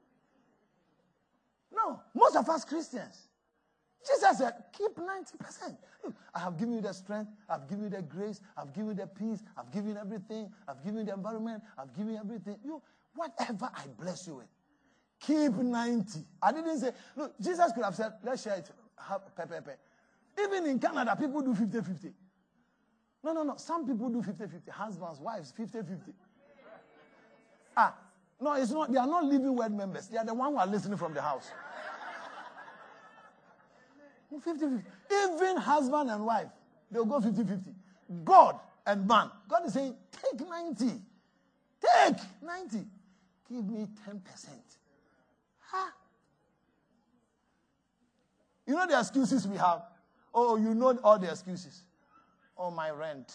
No, most of us Christians, Jesus said, keep ninety percent. I have given you the strength. I've given you the grace. I've given you the peace. I've given you everything. I've given you the environment. I've given you everything. You, whatever I bless you with, keep ninety. I didn't say, look, Jesus could have said, let's share it. Pepe, pepe. Even in Canada, people do fifty-fifty. No, no, no. Some people do fifty-fifty. Husbands, wives, fifty-fifty. Ah, no, it's not. They are not living word members. They are the ones who are listening from the house. fifty-fifty. Even husband and wife. they'll go fifty-fifty. God and man. God is saying, take ninety. Take ninety. Give me ten percent. Huh? You know the excuses we have? Oh, you know all the excuses. Oh, my rent.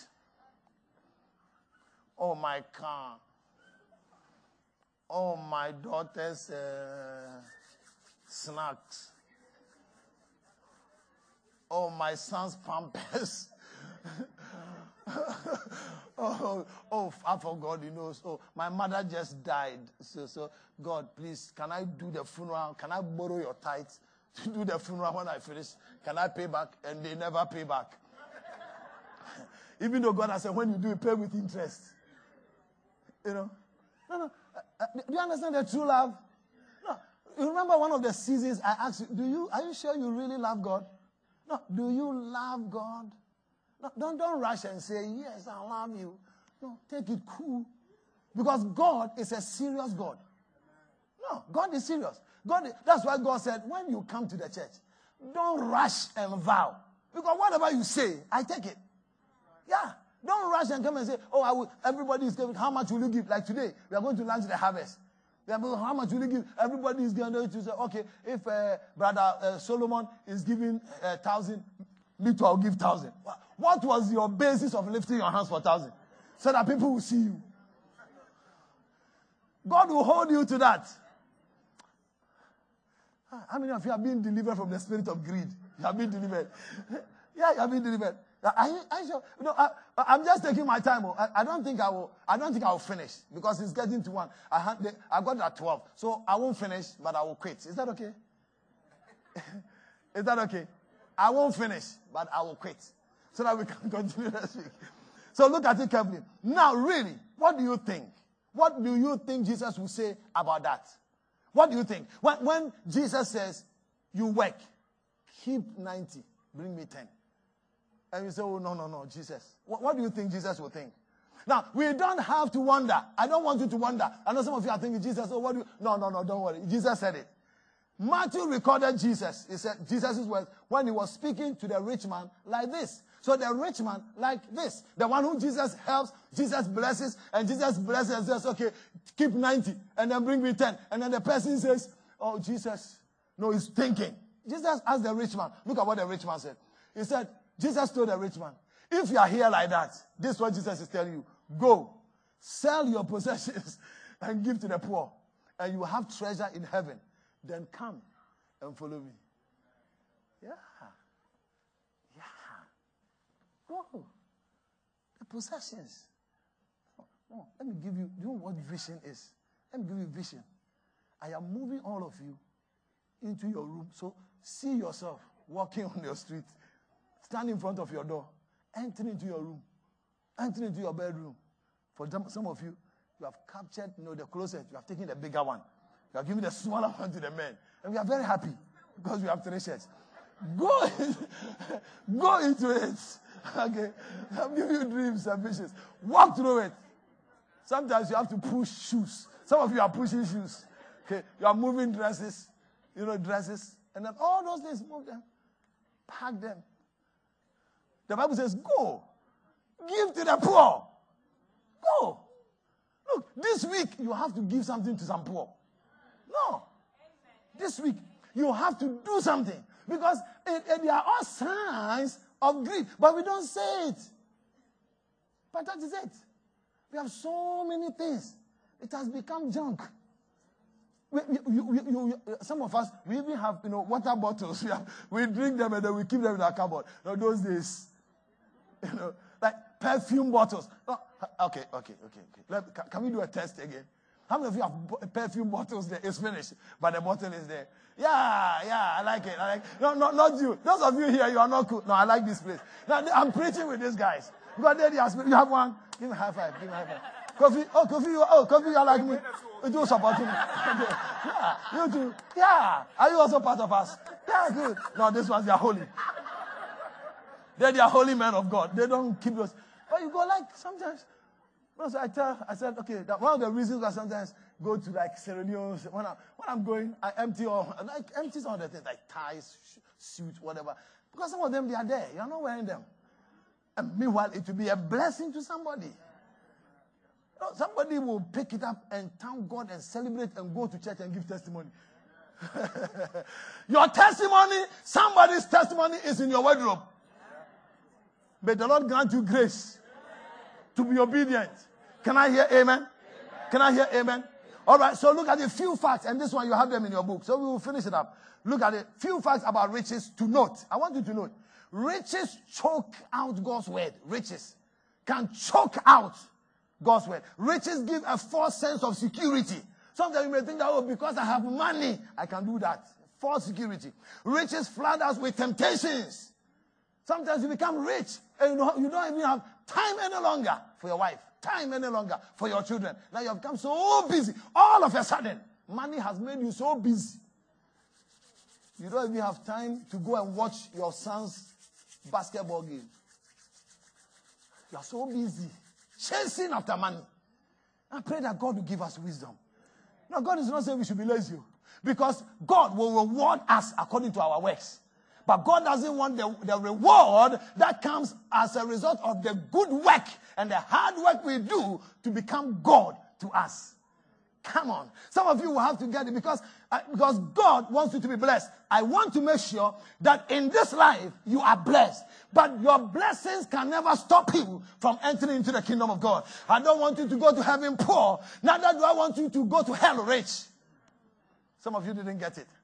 Oh, my car. Oh, my daughter's uh, snacks. Oh, my son's pampers. oh, oh, I forgot, you know. So my mother just died. So, so God, please, can I do the funeral? Can I borrow your tithes to do the funeral when I finish? Can I pay back? And they never pay back. Even though God has said, when you do it, pay with interest. You know? No, no. Uh, do you understand the true love? No. You remember one of the seasons I asked you, do you, are you sure you really love God? No. Do you love God? No, don't, don't rush and say, yes, I love you. No, take it cool. Because God is a serious God. No, God is serious. God is, that's why God said, when you come to the church, don't rush and vow. Because whatever you say, I take it. Yeah. Don't rush and come and say, oh, I will, everybody is giving. How much will you give? Like today, we are going to launch the harvest. We are going, how much will you give? Everybody is going to say, okay, if uh, Brother uh, Solomon is giving a uh, thousand, me too, I'll give thousand. What was your basis of lifting your hands for thousand? So that people will see you. God will hold you to that. How many of you have been delivered from the spirit of greed? You have been delivered. Yeah, you have been delivered. I, I, sure, you know, I, I'm just taking my time. I, I don't think I will. I don't think I will finish because it's getting to one. I had the, I got at twelve, so I won't finish, but I will quit. Is that okay? Is that okay? I won't finish, but I will quit so that we can continue next week. So look at it carefully. Now, really, what do you think? What do you think Jesus will say about that? What do you think? When, when Jesus says, you work, keep ninety, bring me ten. And you say, oh, no, no, no, Jesus. What, what do you think Jesus will think? Now, we don't have to wonder. I don't want you to wonder. I know some of you are thinking, Jesus, oh, what do you... No, no, no, don't worry. Jesus said it. Matthew recorded Jesus. He said, Jesus' words, when he was speaking to the rich man like this. So the rich man like this. The one who Jesus helps, Jesus blesses, and Jesus blesses and says, okay, keep ninety, and then bring me ten. And then the person says, oh, Jesus. No, he's thinking. Jesus asked the rich man. Look at what the rich man said. He said, Jesus told the rich man, if you are here like that, this is what Jesus is telling you. Go, sell your possessions and give to the poor, and you will have treasure in heaven. Then come and follow me. Yeah. Yeah. Go. The possessions. No, no, let me give you, you know what vision is? Let me give you vision. I am moving all of you into your room. So see yourself walking on your street. Stand in front of your door. Enter into your room. Enter into your bedroom. For some of you, you have captured, you know, the closet. You have taken the bigger one. You have given the smaller one to the men. And we are very happy because we have three shirts. Go, go into it. Okay? I'm giving you dreams and visions. Walk through it. Sometimes you have to push shoes. Some of you are pushing shoes. Okay? You are moving dresses. You know, dresses. And then all those things, move them. Pack them. The Bible says, go. Give to the poor. Go. Look, this week you have to give something to some poor. No. This week you have to do something. Because it, it, there are all signs of greed. But we don't say it. But that is it. We have so many things. It has become junk. We, we, we, we, we, some of us, we even have, you know, water bottles. We, have, we drink them and then we keep them in our cupboard. Now, those days, you know, like perfume bottles. Oh, okay, okay, okay, okay. Let, can, can we do a test again? How many of you have perfume bottles there? It's finished, but the bottle is there. Yeah, yeah, I like it. I like. No, no, not you. Those of you here, you are not cool. No, I like this place. Now, I'm preaching with these guys. Because they ask me, you have one? Give me a high five. Give me a high five. Kofi, oh, Kofi, you, oh, Kofi, you are like me. You do support me. Okay. Yeah, you too. Yeah. Are you also part of us? Yeah, good. No, this ones, they are holy. They're the holy men of God. They don't keep those. But you go like sometimes. So I tell, I said, okay, that one of the reasons I sometimes go to like Sierra Leone, when, I, when I'm going, I empty all, like empty some of the things, like ties, suits, whatever. Because some of them, they are there. You're not wearing them. And meanwhile, it will be a blessing to somebody. You know, somebody will pick it up and thank God and celebrate and go to church and give testimony. Your testimony, somebody's testimony is in your wardrobe. May the Lord grant you grace to be obedient. Can I hear amen? Can I hear amen? All right, so look at the few facts, and this one you have them in your book. So we will finish it up. Look at it. Few facts about riches to note. I want you to note. Riches choke out God's word. Riches can choke out God's word. Riches give a false sense of security. Sometimes you may think that, oh, because I have money, I can do that. False security. Riches flood us with temptations. Sometimes you become rich and you don't even have time any longer for your wife. Time any longer for your children. Now you have become so busy. All of a sudden, money has made you so busy. You don't even have time to go and watch your son's basketball game. You are so busy chasing after money. I pray that God will give us wisdom. Now, God is not saying we should be lazy, because God will reward us according to our works. But God doesn't want the, the reward that comes as a result of the good work and the hard work we do to become God to us. Come on. Some of you will have to get it because, uh, because God wants you to be blessed. I want to make sure that in this life you are blessed. But your blessings can never stop you from entering into the kingdom of God. I don't want you to go to heaven poor. Neither do I want you to go to hell rich. Some of you didn't get it.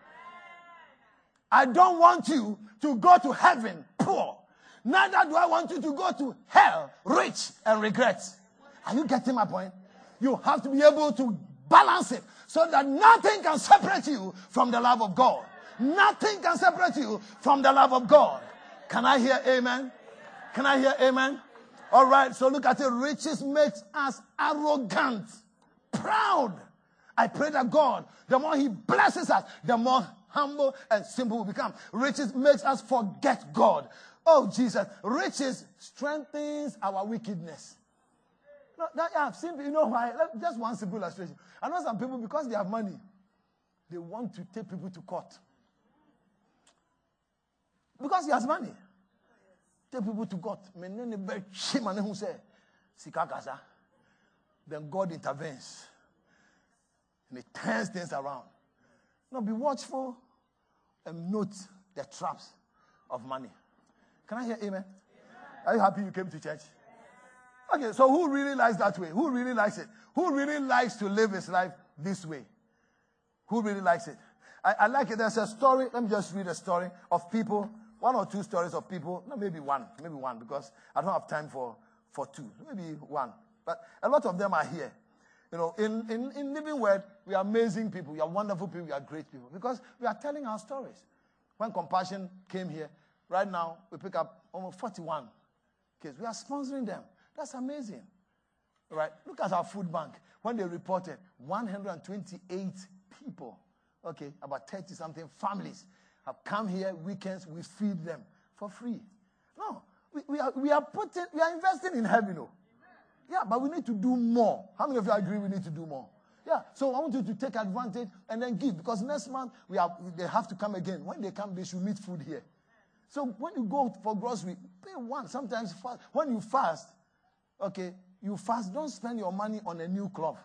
I don't want you to go to heaven poor. Neither do I want you to go to hell rich and regret. Are you getting my point? You have to be able to balance it so that nothing can separate you from the love of God. Nothing can separate you from the love of God. Can I hear amen? Can I hear amen? All right, so look at it. Riches makes us arrogant, proud. I pray that God, the more he blesses us, the more humble and simple we become. Riches makes us forget God. Oh, Jesus. Riches strengthens our wickedness. No, that, yeah, I've seen, you know why? Just one simple illustration. I know some people, because they have money, they want to take people to court. Because he has money. Take people to court. Then God intervenes. And he turns things around. Now be watchful and note the traps of money. Can I hear amen? Amen. Are you happy you came to church? Okay, so who really likes that way? Who really likes it? Who really likes to live his life this way? Who really likes it? I, I like it. There's a story. Let me just read a story of people. One or two stories of people. No, maybe one. Maybe one, because I don't have time for, for two. Maybe one. But a lot of them are here. You know, in, in, in Living Word, we are amazing people. We are wonderful people. We are great people. Because we are telling our stories. When Compassion came here, right now, we pick up almost forty-one kids. We are sponsoring them. That's amazing. Right? Look at our food bank. When they reported one hundred twenty-eight people, okay, about thirty-something families have come here weekends, we feed them for free. No, we, we, are, we are putting, we are investing in heaven. No? Yeah, but we need to do more. How many of you agree we need to do more? Yeah, so I want you to take advantage and then give, because next month we are, they have to come again. When they come, they should meet food here. So when you go for grocery, pay one. Sometimes fast. When you fast, okay, you fast, don't spend your money on a new cloth.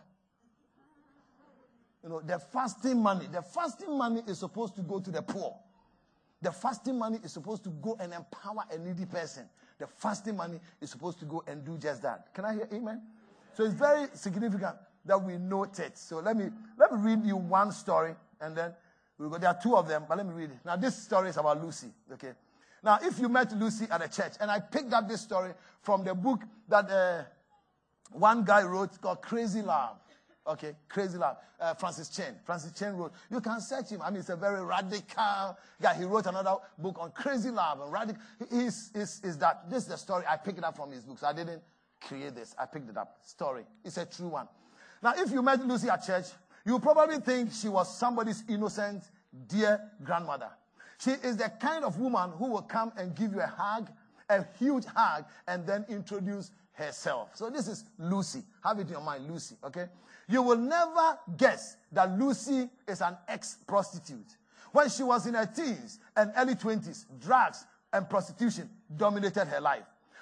You know, the fasting money, the fasting money is supposed to go to the poor. The fasting money is supposed to go and empower a needy person. The fasting money is supposed to go and do just that. Can I hear amen? So it's very significant that we note it. So let me let me read you one story, and then we'll go. There are two of them, but let me read it. Now, this story is about Lucy. Okay. Now, if you met Lucy at a church, and I picked up this story from the book that uh, one guy wrote called Crazy Love. Okay, Crazy Love. Uh, Francis Chan. Francis Chan wrote. You can search him. I mean, it's a very radical guy. He wrote another book on Crazy Love. And radical. He's, is is that this is the story. I picked it up from his books. I didn't create this. I picked it up. Story. It's a true one. Now, if you met Lucy at church, you probably think she was somebody's innocent, dear grandmother. She is the kind of woman who will come and give you a hug, a huge hug, and then introduce herself. So this is Lucy. Have it in your mind, Lucy, okay? You will never guess that Lucy is an ex-prostitute. When she was in her teens and early twenties, drugs and prostitution dominated her life.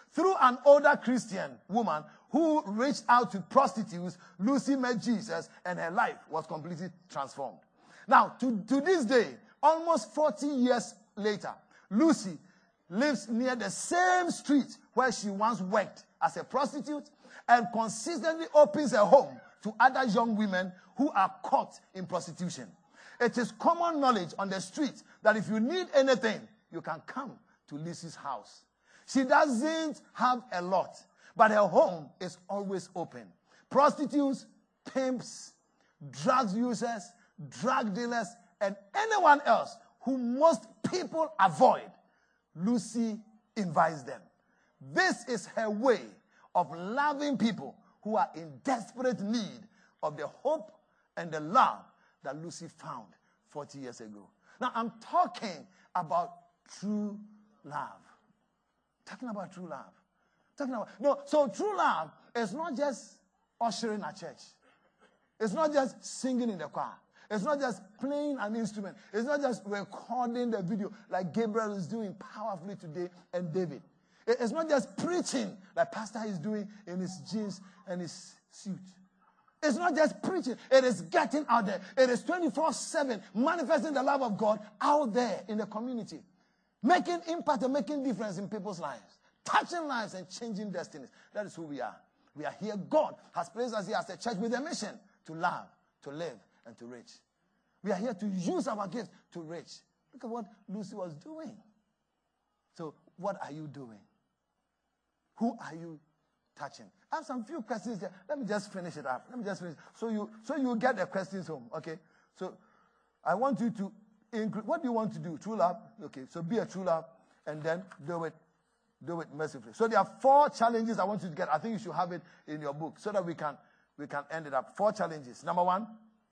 Through an older Christian woman who reached out to prostitutes, Lucy met Jesus and her life was completely transformed. Now, to, to this day, almost forty years later, Lucy lives near the same street where she once worked as a prostitute and consistently opens her home to other young women who are caught in prostitution. It is common knowledge on the street that if you need anything, you can come to Lucy's house. She doesn't have a lot, but her home is always open. Prostitutes, pimps, drug users, drug dealers, and anyone else who most people avoid, Lucy invites them. This is her way of loving people who are in desperate need of the hope and the love that Lucy found forty years ago. Now, I'm talking about true love. Talking about true love. Talking about, no, so true love is not just ushering a church. It's not just singing in the choir. It's not just playing an instrument. It's not just recording the video like Gabriel is doing powerfully today and David. It's not just preaching like Pastor is doing in his jeans and his suit. It's not just preaching. It is getting out there. It is twenty-four seven manifesting the love of God out there in the community. Making impact and making difference in people's lives. Touching lives and changing destinies. That is who we are. We are here. God has placed us here as a church with a mission to love, to live, and to reach. We are here to use our gifts to reach. Look at what Lucy was doing. So, what are you doing? Who are you touching? I have some few questions there. Let me just finish it up. Let me just finish. So you, so you get the questions home. Okay. So, I want you to include. What do you want to do? True love. Okay. So be a true love, and then do it, do it mercifully. So there are four challenges I want you to get. I think you should have it in your book so that we can we can end it up. Four challenges. Number one.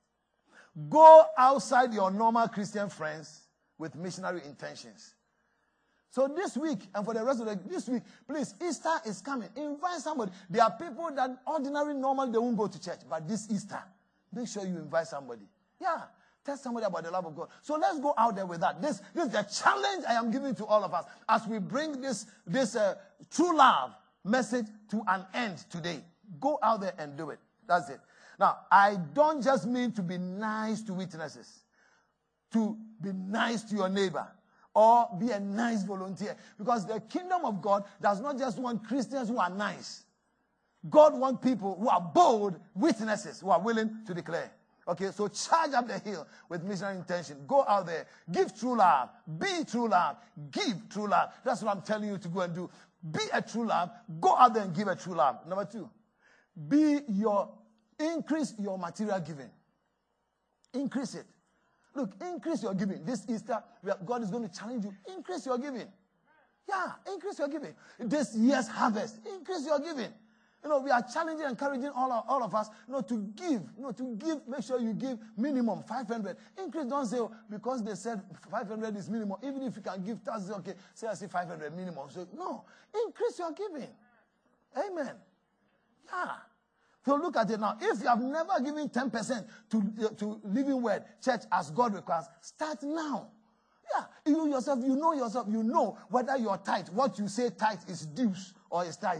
Go outside your normal Christian friends with missionary intentions. So this week, and for the rest of the, this week, please, Easter is coming. Invite somebody. There are people that ordinary, normal, they won't go to church. But this Easter, make sure you invite somebody. Yeah, tell somebody about the love of God. So let's go out there with that. This, this is the challenge I am giving to all of us as we bring this, this uh, true love message to an end today. Go out there and do it. That's it. Now, I don't just mean to be nice to witnesses, to be nice to your neighbor, or be a nice volunteer. Because the kingdom of God does not just want Christians who are nice. God wants people who are bold witnesses, who are willing to declare. Okay, so charge up the hill with missionary intention. Go out there. Give true love. Be true love. Give true love. That's what I'm telling you to go and do. Be a true love. Go out there and give a true love. Number two, be your Increase your material giving. Increase it. Look, increase your giving. This Easter, God is going to challenge you. Increase your giving. Yeah, increase your giving. This year's harvest, increase your giving. You know, we are challenging, encouraging all of, all of us, you know, to give. You know, to give, make sure you give minimum five hundred. Increase, don't say, oh, because they said five hundred is minimum. Even if you can give one thousand, okay, say I say five hundred minimum. So, no, increase your giving. Amen. Yeah. So look at it now. If you have never given ten percent to, uh, to Living Word Church as God requires, start now. Yeah. You yourself, you know yourself, you know whether your tithe, what you say tithe is dues or is tithe.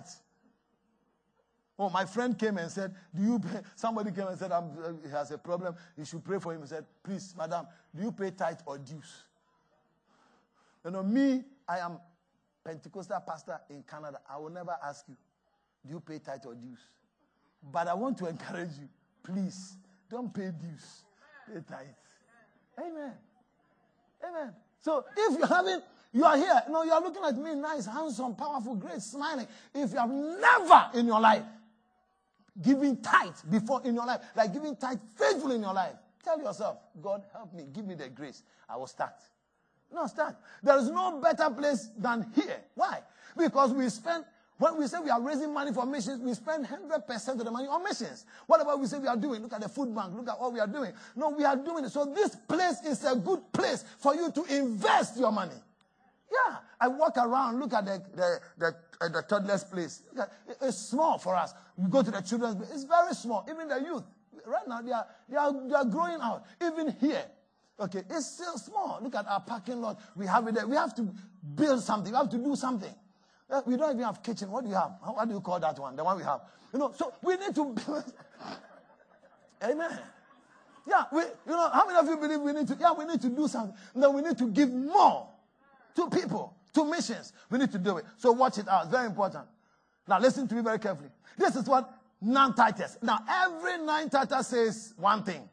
Oh, my friend came and said, do you pay? Somebody came and said, I'm, uh, he has a problem. You should pray for him. He said, please, madam, do you pay tithe or dues? You know, me, I am Pentecostal pastor in Canada. I will never ask you, do you pay tithe or dues? But I want to encourage you, please, don't pay dues, pay tithe. Amen. Amen. So if you haven't, you are here, you know, you are looking at me, nice, handsome, powerful, great, smiling. If you have never in your life given tithe before in your life, like giving tithe faithfully in your life, tell yourself, God, help me, give me the grace. I will start. No, start. There is no better place than here. Why? Because we spend, when we say we are raising money for missions, we spend one hundred percent of the money on missions. Whatever we say we are doing, look at the food bank, look at what we are doing. No, we are doing it. So this place is a good place for you to invest your money. Yeah, I walk around, look at the the the, uh, the toddler's place. It's small for us. We go to the children's place. It's very small. Even the youth, right now, they are, they are, they are growing out. Even here, okay, it's still small. Look at our parking lot. We have it there. We have to build something. We have to do something. We don't even have kitchen. What do you have? What do you call that one? The one we have. You know, so we need to Amen. Yeah, we, you know, how many of you believe we need to, yeah, we need to do something. Then we need to give more to people, to missions. We need to do it. So watch it out. It's very important. Now listen to me very carefully. This is what non-tithers. Now every non-tither says one thing.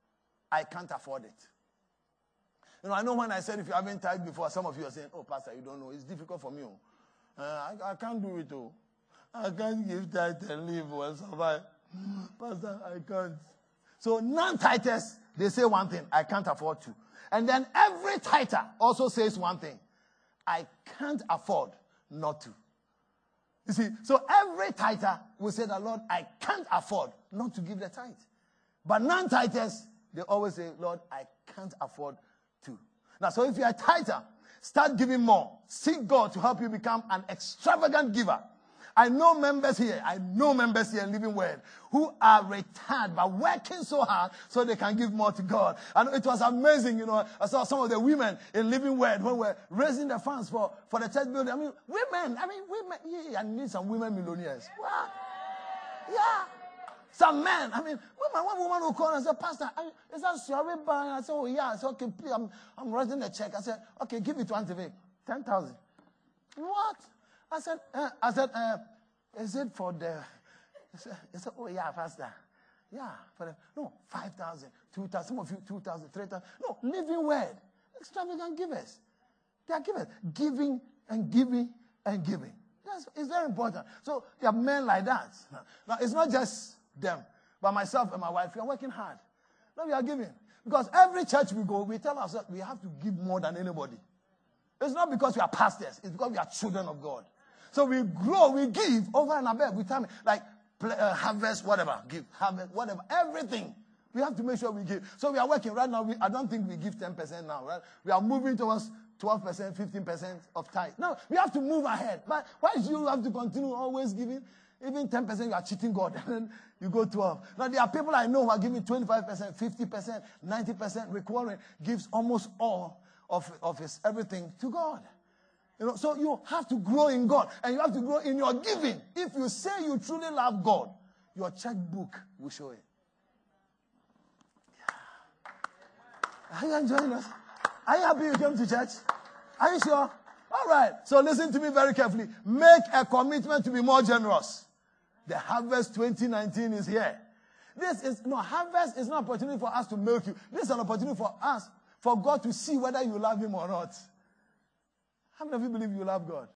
I can't afford it. You know, I know when I said if you haven't tithed before, some of you are saying, oh, Pastor, you don't know. It's difficult for me. Uh, I, I can't do it. Oh. I can't give tithe and live or survive. Pastor, I can't. So non-tithers, they say one thing, I can't afford to. And then every tither also says one thing, I can't afford not to. You see, so every tither will say that, Lord, I can't afford not to give the tithe. But non-tithers, they always say, Lord, I can't afford to. Now, so if you're a tither, start giving more. Seek God to help you become an extravagant giver. I know members here, I know members here in Living Word who are retired but working so hard so they can give more to God. And it was amazing, you know. I saw some of the women in Living Word when we're raising the funds for, for the church building. I mean, women, I mean, women, yeah, I need some women millionaires. What? Yeah. Some men, I mean, women, one woman who called and said, Pastor, is that sorry buying? I said, oh yeah. I said, okay, please, I'm, I'm writing the check. I said, okay, give it to Auntie Vic. ten thousand. What? I said, uh, I said, uh, is it for the, I said, I said, oh yeah, Pastor. Yeah, for the, no, five thousand, two thousand, some of you two thousand, three thousand. No, Living Word. Extravagant givers. They are givers. Giving and giving and giving. That's, it's very important. So there are men like that. Now, it's not just them, but myself and my wife, we are working hard. Now we are giving. Because every church we go, we tell ourselves we have to give more than anybody. It's not because we are pastors. It's because we are children of God. So we grow, we give over and above. We tell me, like, uh, harvest, whatever, give, harvest, whatever, everything. We have to make sure we give. So we are working right now. We, I don't think we give ten percent now, right? We are moving towards twelve percent, fifteen percent of tithe. Now, we have to move ahead. But why do you have to continue always giving? Even ten percent, you are cheating God. And then you go twelve. Now, there are people I know who are giving twenty-five percent, fifty percent, ninety percent. Rick Warren gives almost all of, of his everything to God. You know, so you have to grow in God. And you have to grow in your giving. If you say you truly love God, your checkbook will show it. Yeah. Are you enjoying us? Are you happy you came to church? Are you sure? All right. So listen to me very carefully. Make a commitment to be more generous. The Harvest twenty nineteen is here. This is, no, harvest is not an opportunity for us to milk you. This is an opportunity for us, for God to see whether you love him or not. How many of you believe you love God?